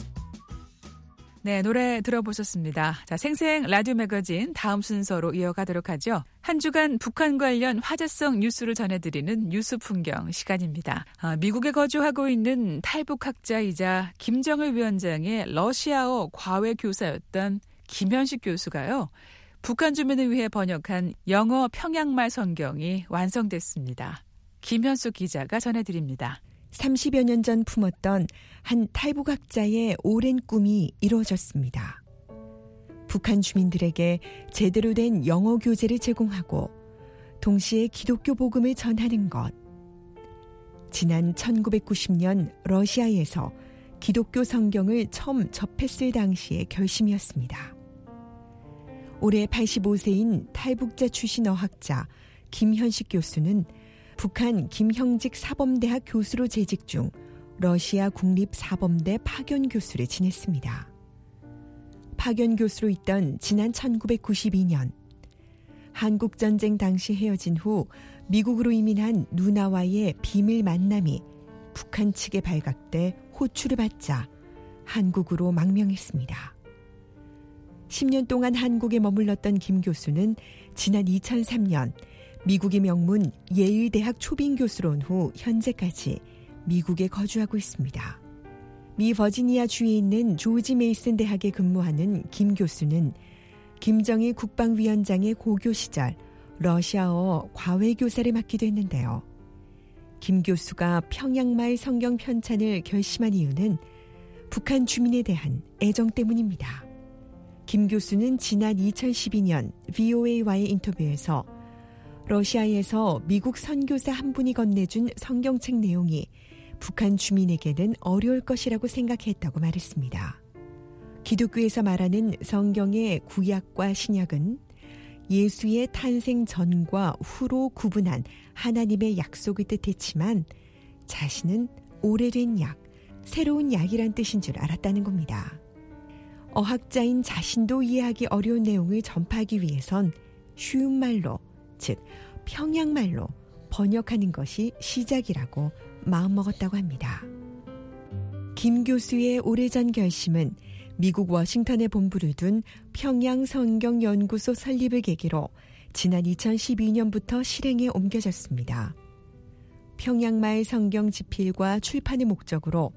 네, 노래 들어보셨습니다. 자, 생생 라디오 매거진 다음 순서로 이어가도록 하죠. 한 주간 북한 관련 화제성 뉴스를 전해드리는 뉴스 풍경 시간입니다. 미국에 거주하고 있는 탈북학자이자 김정일 위원장의 러시아어 과외 교사였던 김현식 교수가요. 북한 주민을 위해 번역한 영어 평양말 성경이 완성됐습니다. 김현숙 기자가 전해드립니다. 30여 년 전 품었던 한 탈북학자의 오랜 꿈이 이루어졌습니다. 북한 주민들에게 제대로 된 영어 교재를 제공하고 동시에 기독교 복음을 전하는 것. 지난 1990년 러시아에서 기독교 성경을 처음 접했을 당시의 결심이었습니다. 올해 85세인 탈북자 출신 어학자 김현식 교수는 북한 김형직 사범대학 교수로 재직 중 러시아 국립사범대 파견 교수를 지냈습니다. 파견 교수로 있던 지난 1992년 한국전쟁 당시 헤어진 후 미국으로 이민한 누나와의 비밀 만남이 북한 측에 발각돼 호출을 받자 한국으로 망명했습니다. 10년 동안 한국에 머물렀던 김 교수는 지난 2003년 미국의 명문 예일대학 초빙 교수로 온 후 현재까지 미국에 거주하고 있습니다. 미 버지니아 주에 있는 조지 메이슨 대학에 근무하는 김 교수는 김정일 국방위원장의 고교 시절 러시아어 과외교사를 맡기도 했는데요. 김 교수가 평양말 성경 편찬을 결심한 이유는 북한 주민에 대한 애정 때문입니다. 김 교수는 지난 2012년 VOA와의 인터뷰에서 러시아에서 미국 선교사 한 분이 건네준 성경책 내용이 북한 주민에게는 어려울 것이라고 생각했다고 말했습니다. 기독교에서 말하는 성경의 구약과 신약은 예수의 탄생 전과 후로 구분한 하나님의 약속을 뜻했지만 자신은 오래된 약, 새로운 약이란 뜻인 줄 알았다는 겁니다. 어학자인 자신도 이해하기 어려운 내용을 전파하기 위해선 쉬운 말로, 즉 평양말로 번역하는 것이 시작이라고 마음먹었다고 합니다. 김 교수의 오래전 결심은 미국 워싱턴에 본부를 둔 평양성경연구소 설립을 계기로 지난 2012년부터 실행에 옮겨졌습니다. 평양말 성경 집필과 출판을 목적으로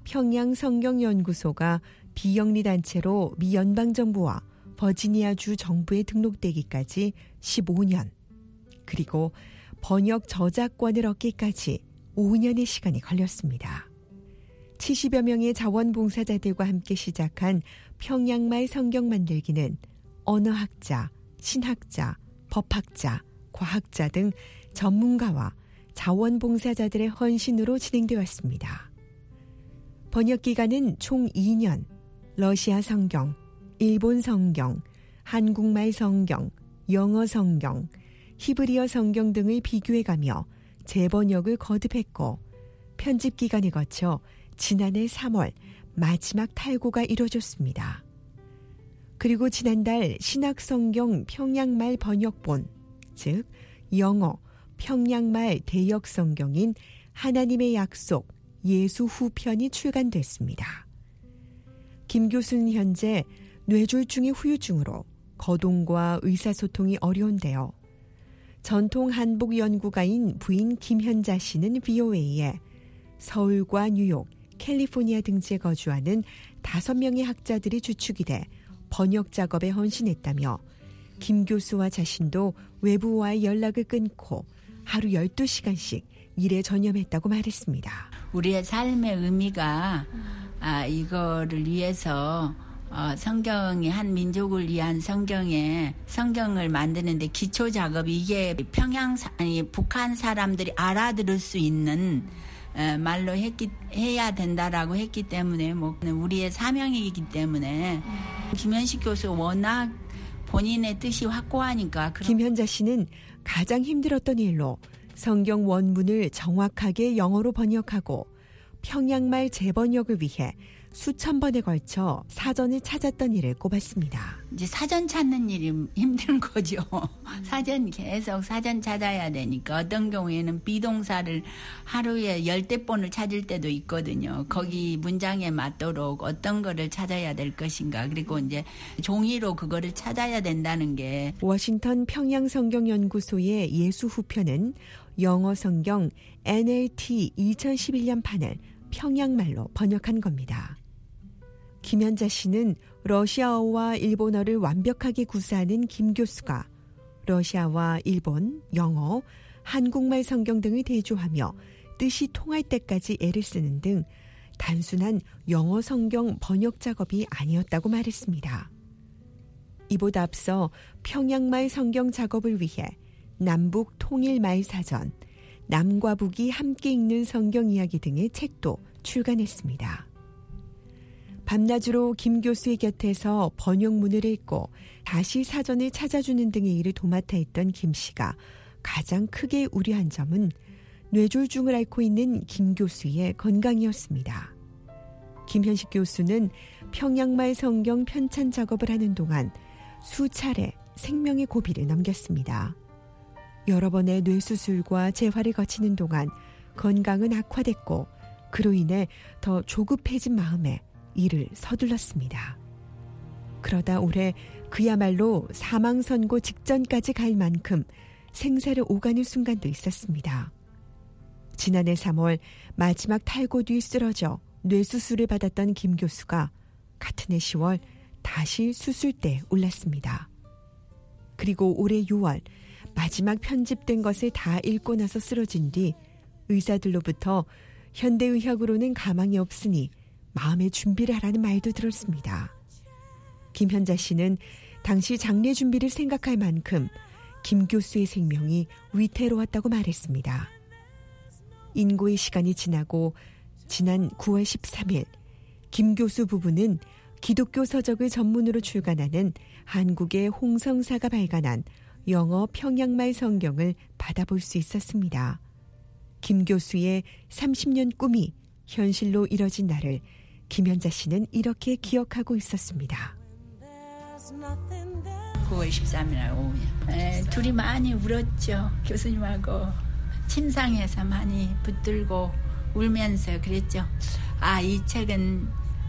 평양성경연구소가 비영리단체로 미 연방정부와 버지니아주 정부에 등록되기까지 15년, 그리고 번역 저작권을 얻기까지 5년의 시간이 걸렸습니다. 70여 명의 자원봉사자들과 함께 시작한 평양말 성경 만들기는 언어학자, 신학자, 법학자, 과학자 등 전문가와 자원봉사자들의 헌신으로 진행되어 왔습니다. 번역 기간은 총 2년, 러시아 성경, 일본 성경, 한국말 성경, 영어 성경, 히브리어 성경 등을 비교해가며 재번역을 거듭했고 편집 기간을 거쳐 지난해 3월 마지막 탈고가 이뤄졌습니다. 그리고 지난달 신학성경 평양말 번역본, 즉 영어 평양말 대역성경인 하나님의 약속 예수 후편이 출간됐습니다. 김 교수는 현재 뇌졸중의 후유증으로 거동과 의사소통이 어려운데요. 전통 한복 연구가인 부인 김현자 씨는 VOA에 서울과 뉴욕, 캘리포니아 등지에 거주하는 5명의 학자들이 주축이 돼 번역 작업에 헌신했다며 김 교수와 자신도 외부와의 연락을 끊고 하루 12시간씩 일에 전념했다고 말했습니다. 우리의 삶의 의미가 이거를 위해서 성경이 한 민족을 위한 성경을 만드는데 기초 작업이 이게 북한 사람들이 알아들을 수 있는 말로 해야 된다라고 했기 때문에 우리의 사명이기 때문에 김현식 교수 워낙 본인의 뜻이 확고하니까. 김현자 씨는 가장 힘들었던 일로 성경 원문을 정확하게 영어로 번역하고 평양말 재번역을 위해 수천 번에 걸쳐 사전을 찾았던 일을 꼽았습니다. 이제 사전 찾는 일이 힘든 거죠. 계속 사전 찾아야 되니까 어떤 경우에는 비동사를 하루에 10대본을 찾을 때도 있거든요. 거기 문장에 맞도록 어떤 거를 찾아야 될 것인가. 그리고 이제 종이로 그거를 찾아야 된다는 게. 워싱턴 평양성경연구소의 예수 후편은 영어 성경 NLT 2011년 판을 평양말로 번역한 겁니다. 김현자 씨는 러시아어와 일본어를 완벽하게 구사하는 김 교수가 러시아와 일본, 영어, 한국말 성경 등을 대조하며 뜻이 통할 때까지 애를 쓰는 등 단순한 영어 성경 번역 작업이 아니었다고 말했습니다. 이보다 앞서 평양말 성경 작업을 위해 남북 통일말 사전, 남과 북이 함께 읽는 성경 이야기 등의 책도 출간했습니다. 밤낮으로 김 교수의 곁에서 번역문을 읽고 다시 사전을 찾아주는 등의 일을 도맡아 했던 김 씨가 가장 크게 우려한 점은 뇌졸중을 앓고 있는 김 교수의 건강이었습니다. 김현식 교수는 평양말 성경 편찬 작업을 하는 동안 수차례 생명의 고비를 넘겼습니다. 여러 번의 뇌수술과 재활을 거치는 동안 건강은 악화됐고 그로 인해 더 조급해진 마음에 일을 서둘렀습니다. 그러다 올해 그야말로 사망 선고 직전까지 갈 만큼 생사를 오가는 순간도 있었습니다. 지난해 3월 마지막 탈고 뒤 쓰러져 뇌수술을 받았던 김 교수가 같은 해 10월 다시 수술대에 올랐습니다. 그리고 올해 6월 마지막 편집된 것을 다 읽고 나서 쓰러진 뒤 의사들로부터 현대의학으로는 가망이 없으니 마음의 준비를 하라는 말도 들었습니다. 김현자 씨는 당시 장례 준비를 생각할 만큼 김 교수의 생명이 위태로웠다고 말했습니다. 인고의 시간이 지나고 지난 9월 13일 김 교수 부부는 기독교 서적을 전문으로 출간하는 한국의 홍성사가 발간한 영어 평양말 성경을 받아볼 수 있었습니다. 김 교수의 30년 꿈이 현실로 이뤄진 날을 김현자 씨는 이렇게 기억하고 있었습니다. 9월 13일 오후에 둘이 많이 울었죠. 교수님하고 침상에서 많이 붙들고 울면서 그랬죠. 이 책은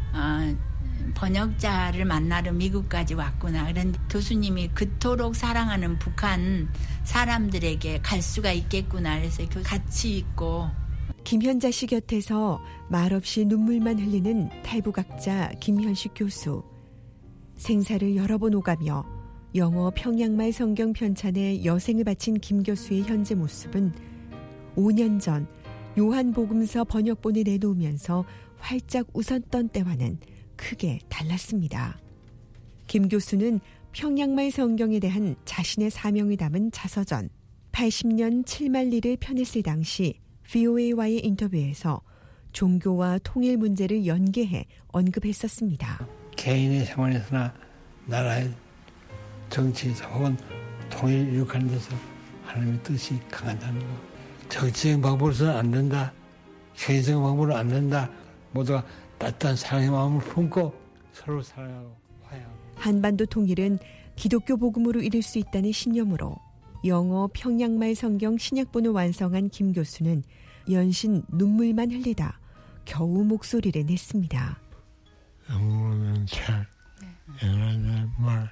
번역자를 만나러 미국까지 왔구나. 그런데 교수님이 그토록 사랑하는 북한 사람들에게 갈 수가 있겠구나. 그래서 같이 있고. 김현자 씨 곁에서 말없이 눈물만 흘리는 탈북학자 김현식 교수. 생사를 여러 번 오가며 영어 평양말 성경 편찬에 여생을 바친 김 교수의 현재 모습은 5년 전 요한복음서 번역본을 내놓으면서 활짝 웃었던 때와는 크게 달랐습니다. 김 교수는 평양말 성경에 대한 자신의 사명을 담은 자서전 80년 7만리를 펴냈을 당시 VOA와의 인터뷰에서 종교와 통일 문제를 연계해 언급했었습니다. 개인의 생활에서나 나라의 정치에서 혹은 통일을 이룩하는 데서 하나님의 뜻이 강하다는 것. 정치적인 방법으로서는 안 된다. 개인적인 방법으로는 안 된다. 모두가 따뜻한 사랑의 마음을 품고 서로 사랑하고 화해하고. 한반도 통일은 기독교 복음으로 이룰 수 있다는 신념으로 영어 평양말 성경 신약본을 완성한 김 교수는 연신 눈물만 흘리다 겨우 목소리를 냈습니다. 영어는 잘, 영어는 말.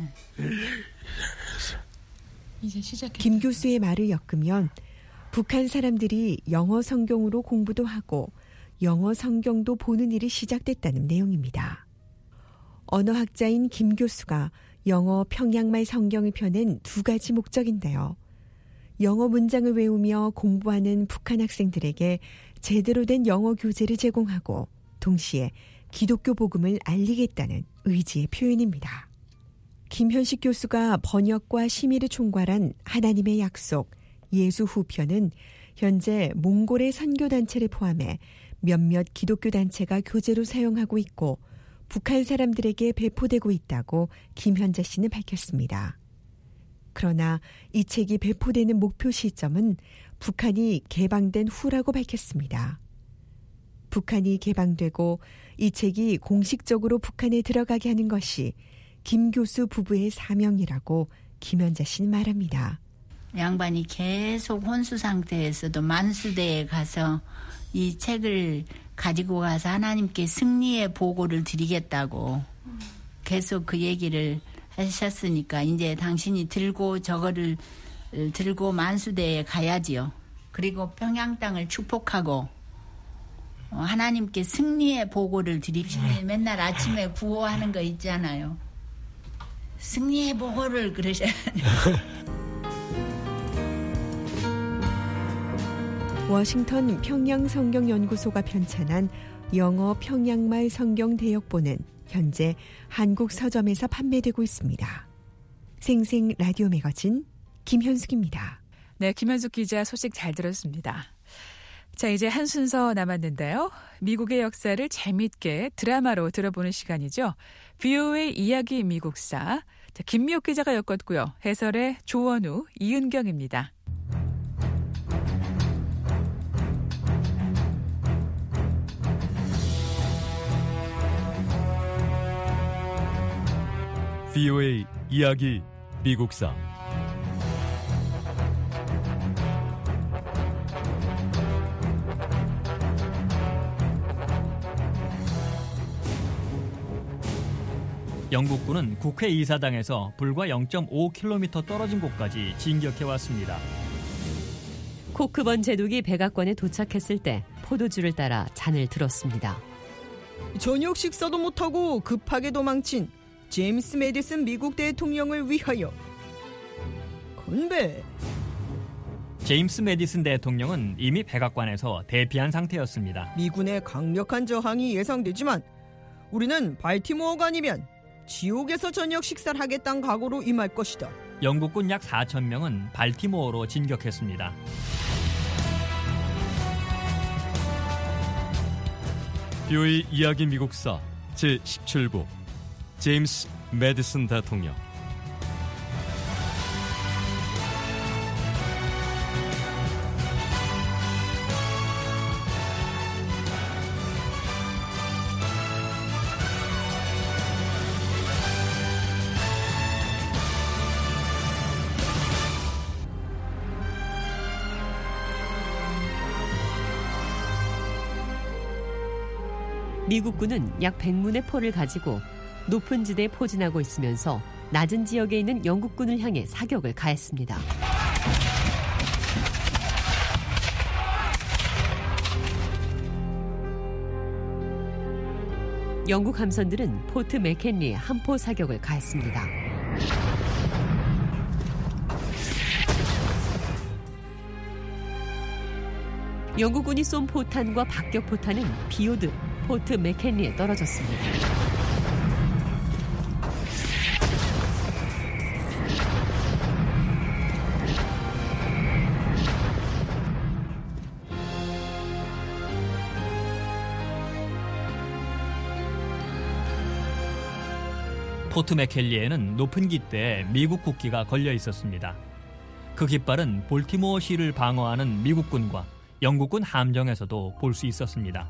이제 시작해. 김 교수의 말을 엮으면 북한 사람들이 영어 성경으로 공부도 하고 영어 성경도 보는 일이 시작됐다는 내용입니다. 언어학자인 김 교수가 영어 평양말 성경을 펴낸 두 가지 목적인데요. 영어 문장을 외우며 공부하는 북한 학생들에게 제대로 된 영어 교재를 제공하고 동시에 기독교 복음을 알리겠다는 의지의 표현입니다. 김현식 교수가 번역과 심의를 총괄한 하나님의 약속, 예수 후편은 현재 몽골의 선교단체를 포함해 몇몇 기독교 단체가 교재로 사용하고 있고 북한 사람들에게 배포되고 있다고 김현자 씨는 밝혔습니다. 그러나 이 책이 배포되는 목표 시점은 북한이 개방된 후라고 밝혔습니다. 북한이 개방되고 이 책이 공식적으로 북한에 들어가게 하는 것이 김 교수 부부의 사명이라고 김현자 씨는 말합니다. 양반이 계속 혼수 상태에서도 만수대에 가서 이 책을 가지고 가서 하나님께 승리의 보고를 드리겠다고 계속 그 얘기를 하셨으니까 이제 당신이 저거를 들고 만수대에 가야지요. 그리고 평양 땅을 축복하고 하나님께 승리의 보고를 드립시다. 맨날 아침에 구호하는 거 있잖아요. 승리의 보고를 그러셔야 돼요. 워싱턴 평양성경연구소가 편찬한 영어 평양말 성경 대역본은 현재 한국 서점에서 판매되고 있습니다. 생생 라디오 매거진 김현숙입니다. 네, 김현숙 기자 소식 잘 들었습니다. 자, 이제 한 순서 남았는데요. 미국의 역사를 재미있게 드라마로 들어보는 시간이죠. VOA 이야기 미국사. 자, 김미옥 기자가 엮었고요. 해설의 조원우, 이은경입니다. VOA 이야기 미국사. 영국군은 국회의사당에서 불과 0.5km 떨어진 곳까지 진격해왔습니다. 코크번 제독이 백악관에 도착했을 때 포도주를 따라 잔을 들었습니다. 저녁 식사도 못하고 급하게 도망친 제임스 메디슨 미국 대통령을 위하여 건배. 제임스 메디슨 대통령은 이미 백악관에서 대피한 상태였습니다. 미군의 강력한 저항이 예상되지만 우리는 발티모어가 아니면 지옥에서 저녁 식사를 하겠다는 각오로 임할 것이다. 영국군 약 4,000명은 발티모어로 진격했습니다. VOA 이야기 미국사 제17부 제임스 메디슨 대통령. 미국군은 약 100문의 포를 가지고 높은 지대에 포진하고 있으면서 낮은 지역에 있는 영국군을 향해 사격을 가했습니다. 영국 함선들은 포트 맥켄리에 함포 사격을 가했습니다. 영국군이 쏜 포탄과 박격 포탄은 비오듯 포트 맥켄리에 떨어졌습니다. 포트 맥켈리에는 높은 깃대에 미국 국기가 걸려 있었습니다. 그 깃발은 볼티모어시를 방어하는 미국군과 영국군 함정에서도 볼 수 있었습니다.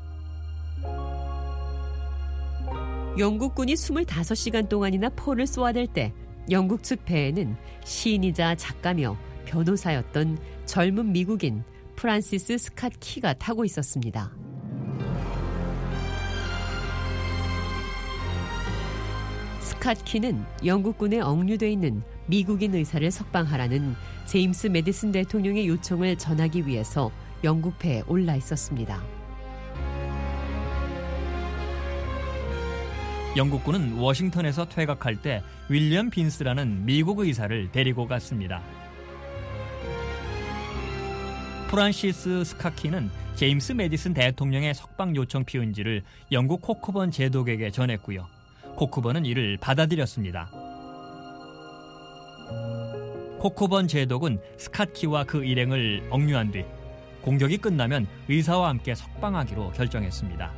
영국군이 25시간 동안이나 포를 쏘아댈 때 영국 측 배에는 시인이자 작가며 변호사였던 젊은 미국인 프란시스 스캇 키가 타고 있었습니다. 스캇 키는 영국군에 억류돼 있는 미국인 의사를 석방하라는 제임스 메디슨 대통령의 요청을 전하기 위해서 영국 배에 올라 있었습니다. 영국군은 워싱턴에서 퇴각할 때 윌리엄 빈스라는 미국 의사를 데리고 갔습니다. 프란시스 스캇 키는 제임스 메디슨 대통령의 석방 요청 피운지를 영국 코크번 제독에게 전했고요. 코크번은 이를 받아들였습니다. 코크번 제독은 스캇 키와 그 일행을 억류한 뒤 공격이 끝나면 의사와 함께 석방하기로 결정했습니다.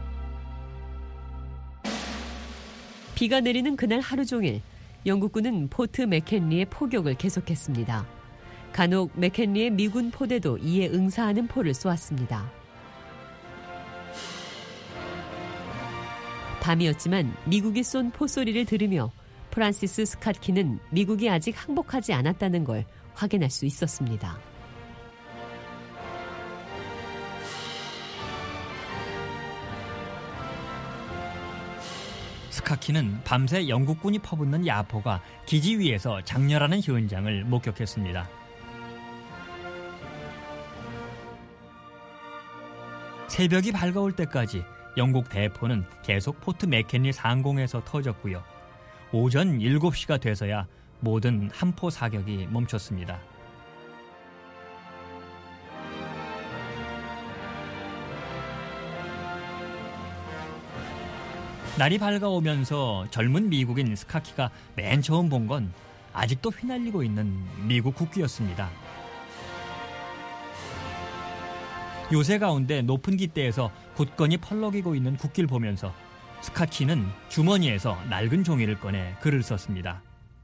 비가 내리는 그날 하루 종일 영국군은 포트 맥켄리의 포격을 계속했습니다. 간혹 맥켄리의 미군 포대도 이에 응사하는 포를 쏘았습니다. 밤이었지만 미국이 쏜 포소리를 들으며 프란시스 스캇 키는 미국이 아직 항복하지 않았다는 걸 확인할 수 있었습니다. 스캇 키는 밤새 영국군이 퍼붓는 야포가 기지 위에서 장렬하는 현장을 목격했습니다. 새벽이 밝아올 때까지 영국 대포는 계속 포트 맥켄리 상공에서 터졌고요. 오전 7시가 돼서야 모든 함포 사격이 멈췄습니다. 날이 밝아오면서 젊은 미국인 스카키가 맨 처음 본 건 아직도 휘날리고 있는 미국 국기였습니다. 요새 가운데 높은 깃대에서 굳건히 펄럭이고 있는 국기를 보면서 스카키는 주머니에서 낡은 종이를 꺼내 글을 썼습니다.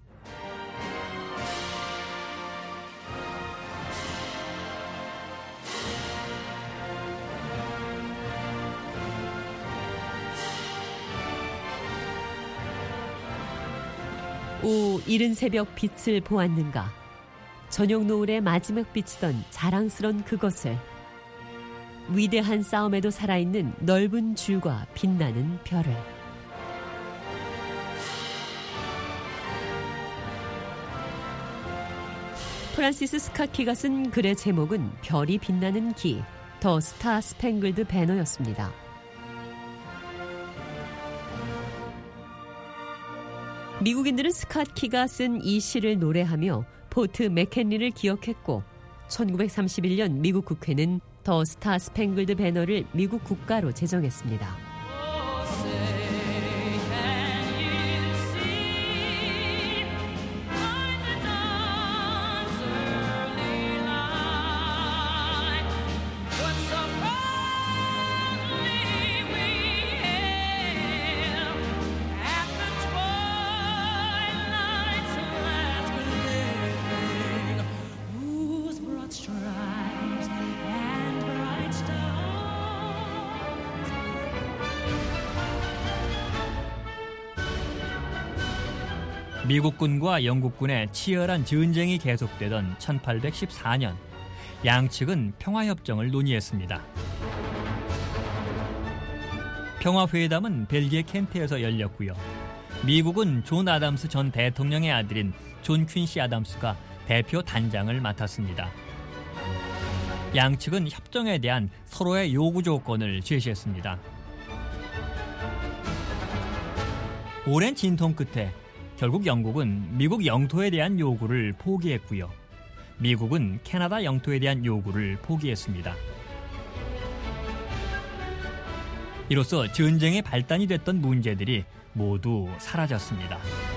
오 이른 새벽 빛을 보았는가. 저녁 노을에 마지막 비치던 자랑스런 그것을. 위대한 싸움에도 살아있는 넓은 줄과 빛나는 별을. 프란시스 스카키가 쓴 글의 제목은 별이 빛나는 기, 더 스타 스팽글드 배너였습니다. 미국인들은 스카키가 쓴 이 시를 노래하며 포트 맥켄리를 기억했고 1931년 미국 국회는 더 스타 스팽글드 배너를 미국 국가로 제정했습니다. 미국군과 영국군의 치열한 전쟁이 계속되던 1814년, 양측은 평화협정을 논의했습니다. 평화회담은 벨기에 켄트에서 열렸고요. 미국은 존 아담스 전 대통령의 아들인 존 퀸시 아담스가 대표 단장을 맡았습니다. 양측은 협정에 대한 서로의 요구 조건을 제시했습니다. 오랜 진통 끝에 결국 영국은 미국 영토에 대한 요구를 포기했고요. 미국은 캐나다 영토에 대한 요구를 포기했습니다. 이로써 전쟁의 발단이 됐던 문제들이 모두 사라졌습니다.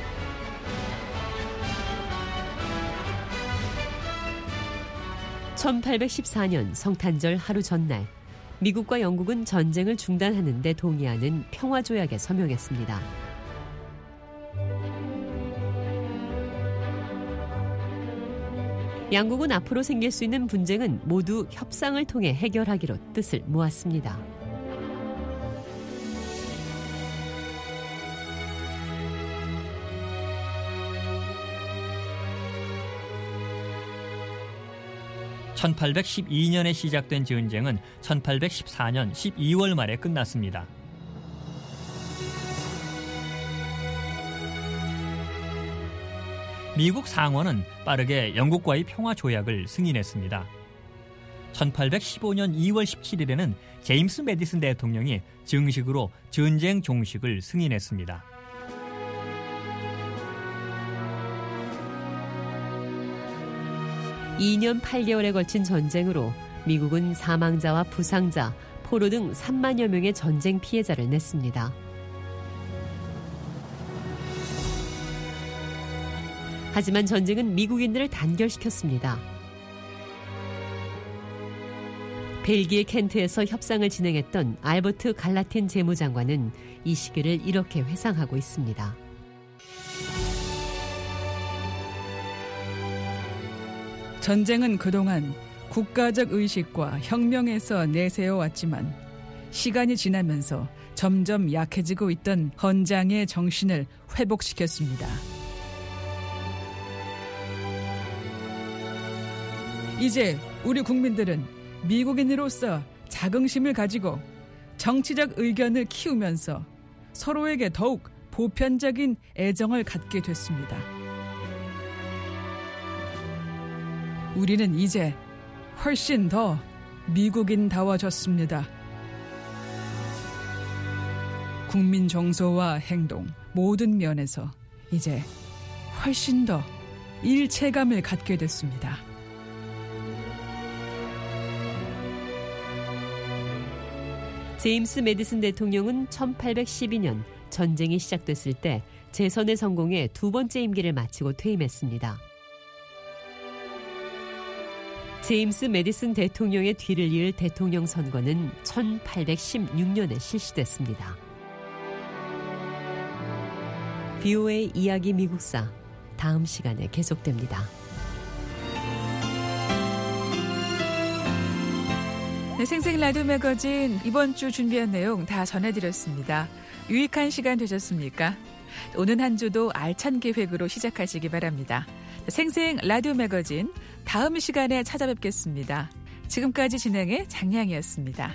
(1814년) 성탄절 하루 전날 미국과 영국은 전쟁을 중단하는 데 동의하는 평화조약에 서명했습니다. 양국은 앞으로 생길 수 있는 분쟁은 모두 협상을 통해 해결하기로 뜻을 모았습니다. (1812년에) 시작된 전쟁은 1814년 12월 말에 끝났습니다. 미국 상원은 빠르게 영국과의 평화조약을 승인했습니다. 1815년 2월 17일에는 제임스 매디슨 대통령이 정식으로 전쟁 종식을 승인했습니다. (2년 8개월에) 걸친 전쟁으로 미국은 사망자와 부상자, 포로 등 3만여 명의 전쟁 피해자를 냈습니다. 하지만 전쟁은 미국인들을 단결시켰습니다. 벨기에 켄트에서 협상을 진행했던 알버트 갈라틴 재무장관은 이 시기를 이렇게 회상하고 있습니다. 전쟁은 그동안 국가적 의식과 혁명에서 내세워왔지만 시간이 지나면서 점점 약해지고 있던 헌장의 정신을 회복시켰습니다. 이제 우리 국민들은 미국인으로서 자긍심을 가지고 정치적 의견을 키우면서 서로에게 더욱 보편적인 애정을 갖게 됐습니다. 우리는 이제 훨씬 더 미국인다워졌습니다. 국민 정서와 행동 모든 면에서 이제 훨씬 더 일체감을 갖게 됐습니다. 제임스 매디슨 대통령은 1812년 전쟁이 시작됐을 때 재선에 성공해 두 번째 임기를 마치고 퇴임했습니다. 제임스 매디슨 대통령의 뒤를 이을 대통령 선거는 1816년에 실시됐습니다. VOA 이야기 미국사 다음 시간에 계속됩니다. 네, 생생 라디오 매거진 이번 주 준비한 내용 다 전해드렸습니다. 유익한 시간 되셨습니까? 오는 한 주도 알찬 계획으로 시작하시기 바랍니다. 생생 라디오 매거진 다음 시간에 찾아뵙겠습니다. 지금까지 진행의 장량이었습니다.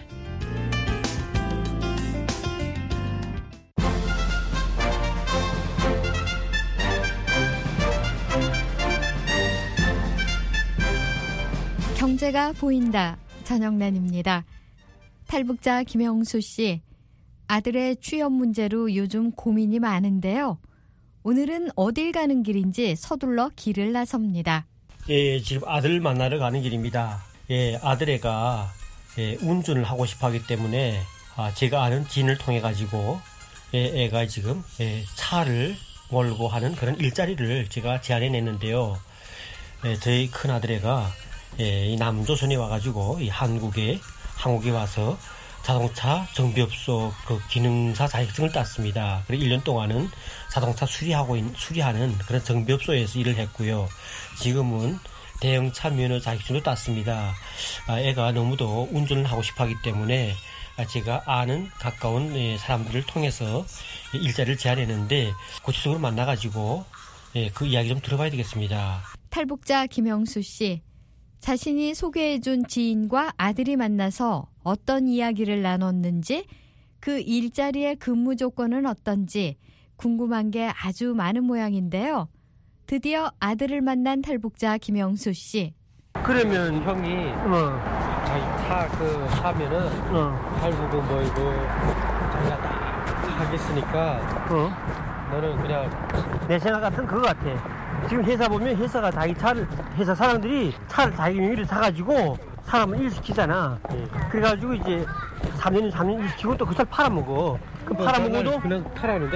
경제가 보인다. 전영란입니다. 탈북자 김영수 씨, 아들의 취업 문제로 요즘 고민이 많은데요. 오늘은 어딜 가는 길인지 서둘러 길을 나섭니다. 예, 지금 아들 만나러 가는 길입니다. 예, 아들애가 운전을 하고 싶어 하기 때문에 제가 아는 지인을 통해 가지고 애가 지금 차를 몰고 하는 그런 일자리를 제가 제안해 냈는데요. 저희 큰 아들애가 이 남조선에 와가지고 이 한국에 와서 자동차 정비업소 그 기능사 자격증을 땄습니다. 그리고 1년 동안은 자동차 수리하는 그런 정비업소에서 일을 했고요. 지금은 대형차 면허 자격증도 땄습니다. 애가 너무도 운전을 하고 싶어하기 때문에 제가 아는 가까운 사람들을 통해서 일자리를 제안했는데 구체적으로 만나가지고 그 이야기 좀 들어봐야 되겠습니다. 탈북자 김영수 씨, 자신이 소개해준 지인과 아들이 만나서 어떤 이야기를 나눴는지, 그 일자리의 근무 조건은 어떤지 궁금한 게 아주 많은 모양인데요. 드디어 아들을 만난 탈북자 김영수 씨. 그러면 형이 자기 차 사면은 탈북은 뭐이고 자기가 딱 하겠으니까 너는 그냥 내 생각 같은 그거 같아. 지금 회사 보면 회사가 자기 회사 사람들이 차를 자기 명의로 사가지고 사람을 일시키잖아. 그래가지고 이제 3년 일시키고 또 그 차를 팔아먹어. 그 팔아먹어도 그냥 타라는데?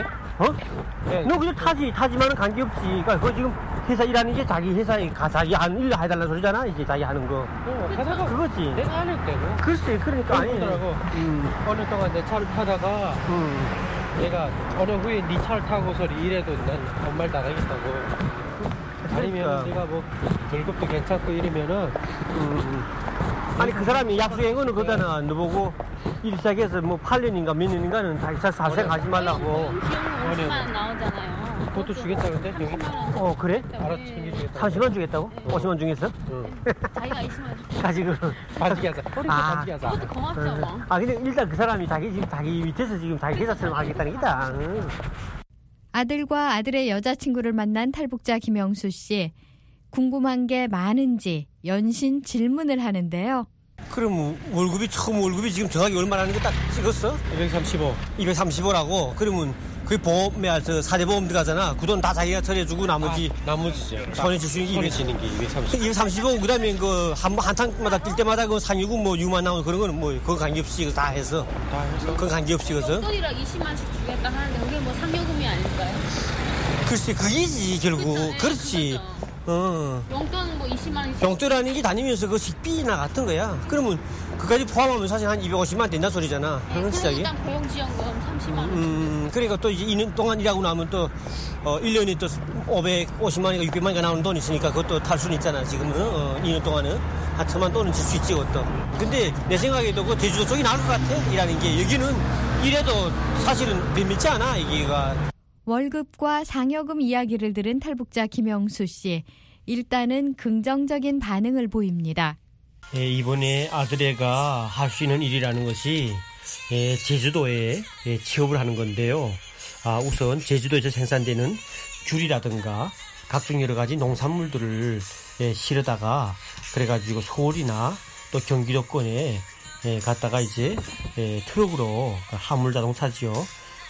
너 그냥 타지만은 관계없지. 그러니까 그거 지금 회사 일하는 게 자기 회사에 자기 하는 일 해달라는 소리잖아. 이제 자기 하는 거. 하다가 그거지. 내가 안 했대고. 글쎄, 그러니까 아니. 어느 동안 내 차를 타다가 내가 어느 후에 네 차를 타고서 일해도 난 아무 말도 안 하겠다고. 아니면 네가 뭐 월급도 괜찮고 이러면은 아니 그 사람이 약속한 거는 그거잖아. 너 보고 일 시작해서 뭐 8년인가 몇 년인가는 자기 차 사생하지 말라고. 50만 원 나오잖아요. 그것도 주겠다는데 형이? 그래? 알아서 챙겨주겠다. 30만 주겠다고? 50만 중에서? 자기가 20만 원 가지고 반지기 하자. 반지기 하자. 그것도 고맙죠 뭐. 근데 일단 그 사람이 자기 밑에서 지금 자기 회사처럼 하겠다는 기다. 아들과 아들의 여자친구를 만난 탈북자 김영수 씨. 궁금한 게 많은지 연신 질문을 하는데요. 그럼 처음 월급이 지금 정확히 얼마나 하는 거 딱 찍었어? 235라고? 그러면 그 보험이야, 사대보험 들어가잖아. 그 돈 다 자기가 처리해주고 나머지죠. 손에 지는 게 235. 그 다음에 한 탕마다 뛸 때마다 그 상유금 6만 나오는 그런 거는 그거 관계없이 다 해서. 그건 관계없이 그래서. 용돈이랑 20만씩 주겠다 하는데 그게 상여금이 아닐까요? 글쎄, 그게지, 결국. 그렇지. 용돈 20만 원. 용돈이라는 게 다니면서 그 식비나 같은 거야. 그러면 그까지 포함하면 사실 한 250만 된다 소리잖아. 그럼 일단 고용지원금 30만 원. 그러니까 또 이제 2년 동안 일하고 나면 또 1년이 또 550만 원인가 600만 원인가 나오는 돈이 있으니까 그것도 탈 수는 있잖아. 지금은 2년 동안은 한 1,000만 돈은 줄 수 있지 그것도. 근데 내 생각에도 그 제주도 쪽이 나을 것 같아. 일하는 게. 여기는 이래도 사실은 밀밀지 않아 여기가. 월급과 상여금 이야기를 들은 탈북자 김영수 씨. 일단은 긍정적인 반응을 보입니다. 이번에 아들애가 할 수 있는 일이라는 것이 제주도에 취업을 하는 건데요. 우선 제주도에서 생산되는 귤이라든가 각종 여러 가지 농산물들을 실어다가 그래가지고 서울이나 또 경기도권에 갔다가 이제 트럭으로 화물 자동차지요.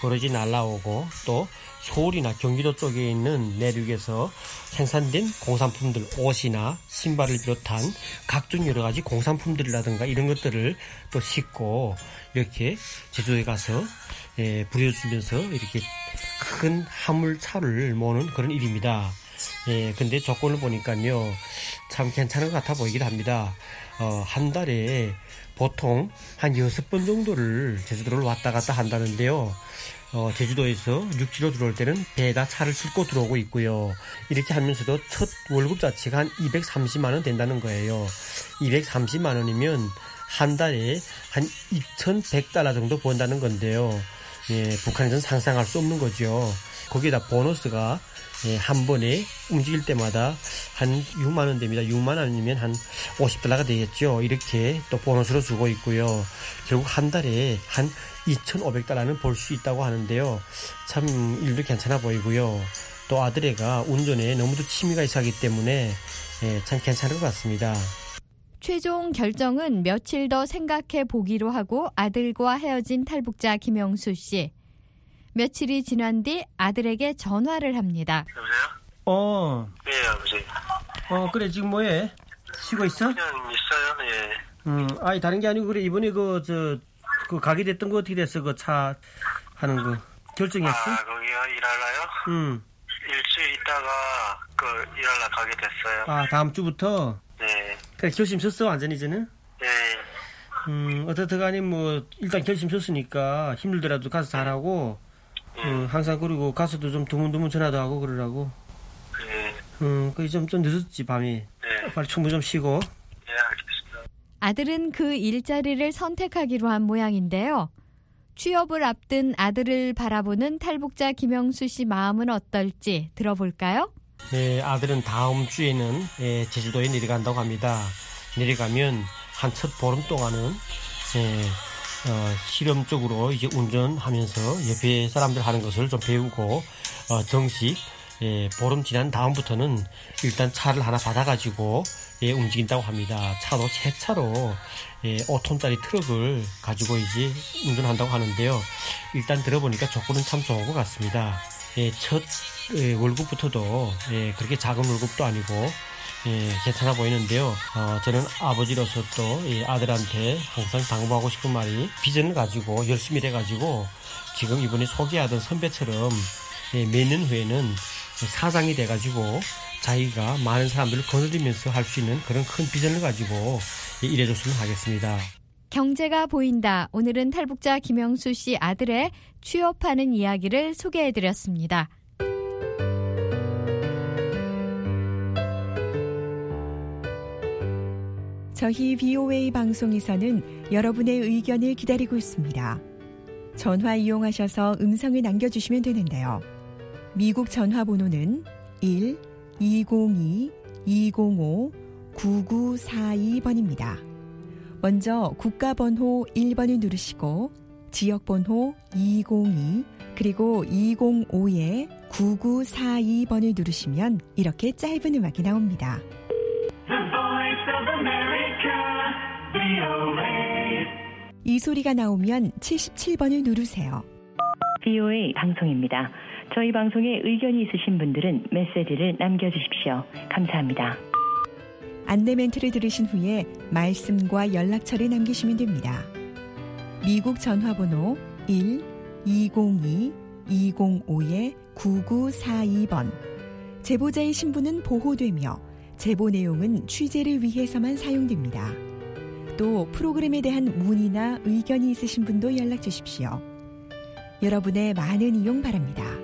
버러지 날라오고 또 서울이나 경기도 쪽에 있는 내륙에서 생산된 공산품들, 옷이나 신발을 비롯한 각종 여러 가지 공산품들이라든가 이런 것들을 또 싣고 이렇게 제주도에 가서 부려주면서 이렇게 큰 화물차를 모는 그런 일입니다. 근데 조건을 보니까요, 참 괜찮은 것 같아 보이기도 합니다. 한 달에 보통 한 6번 정도를 제주도를 왔다 갔다 한다는데요. 제주도에서 육지로 들어올 때는 배에다 차를 싣고 들어오고 있고요. 이렇게 하면서도 첫 월급 자체가 한 230만 원 된다는 거예요. 230만 원이면 한 달에 한 2,100달러 정도 번다는 건데요. 북한에서는 상상할 수 없는 거죠. 거기에다 보너스가 한 번에 움직일 때마다 한 6만 원 됩니다. 6만 원이면 한 50달러가 되겠죠. 이렇게 또 보너스로 주고 있고요. 결국 한 달에 한 2,500달러는 벌 수 있다고 하는데요. 참 일도 괜찮아 보이고요. 또 아들애가 운전에 너무도 취미가 있어 하기 때문에 참 괜찮을 것 같습니다. 최종 결정은 며칠 더 생각해 보기로 하고 아들과 헤어진 탈북자 김영수 씨. 며칠이 지난 뒤 아들에게 전화를 합니다. 여보세요? 네, 아버지. 그래, 지금 뭐해? 쉬고 있어? 그냥 있어요, 예. 아니, 다른 게 아니고, 그래, 이번에 그 가게 됐던 거 어떻게 됐어? 그 차 하는 거. 결정했어? 거기요? 일하러요? 일주일 있다가, 일하러 가게 됐어요. 다음 주부터? 네. 그래, 결심 썼어, 완전히 이제는? 네. 어떻든 간에 일단 결심 썼으니까 힘들더라도 가서 잘하고, 항상 그리고 가서도 좀 드문드문 전화도 하고 그러라고. 네. 그게 좀 늦었지, 밤이. 네. 빨리 충분히 좀 쉬고. 네, 알겠습니다. 아들은 그 일자리를 선택하기로 한 모양인데요. 취업을 앞둔 아들을 바라보는 탈북자 김영수 씨 마음은 어떨지 들어볼까요? 네, 아들은 다음 주에는 제주도에 내려간다고 합니다. 내려가면 한 첫 보름 동안은 실험적으로 이제 운전하면서 옆에 사람들 하는 것을 좀 배우고 정식 보름 지난 다음부터는 일단 차를 하나 받아가지고 움직인다고 합니다. 차도 새 차로 5톤짜리 트럭을 가지고 이제 운전한다고 하는데요. 일단 들어보니까 조건은 참 좋은 것 같습니다. 첫 월급부터도 그렇게 작은 월급도 아니고 괜찮아 보이는데요. 저는 아버지로서 또 아들한테 항상 당부하고 싶은 말이 비전을 가지고 열심히 일해가지고 지금 이번에 소개하던 선배처럼 몇 년 후에는 사장이 돼가지고 자기가 많은 사람들을 거느리면서 할 수 있는 그런 큰 비전을 가지고 일해줬으면 하겠습니다. 경제가 보인다. 오늘은 탈북자 김영수 씨 아들의 취업하는 이야기를 소개해드렸습니다. 저희 VOA 방송에서는 여러분의 의견을 기다리고 있습니다. 전화 이용하셔서 음성을 남겨주시면 되는데요. 미국 전화번호는 1-202-205-9942번입니다. 먼저 국가번호 1번을 누르시고 지역번호 202 그리고 205-9942번을 누르시면 이렇게 짧은 음악이 나옵니다. 이 소리가 나오면 77번을 누르세요. VOA 방송입니다. 저희 방송에 의견이 있으신 분들은 메시지를 남겨주십시오. 감사합니다. 안내 멘트를 들으신 후에 말씀과 연락처를 남기시면 됩니다. 미국 전화번호 1-202-205-9942번. 제보자의 신분은 보호되며 제보 내용은 취재를 위해서만 사용됩니다. 또 프로그램에 대한 문의나 의견이 있으신 분도 연락 주십시오. 여러분의 많은 이용 바랍니다.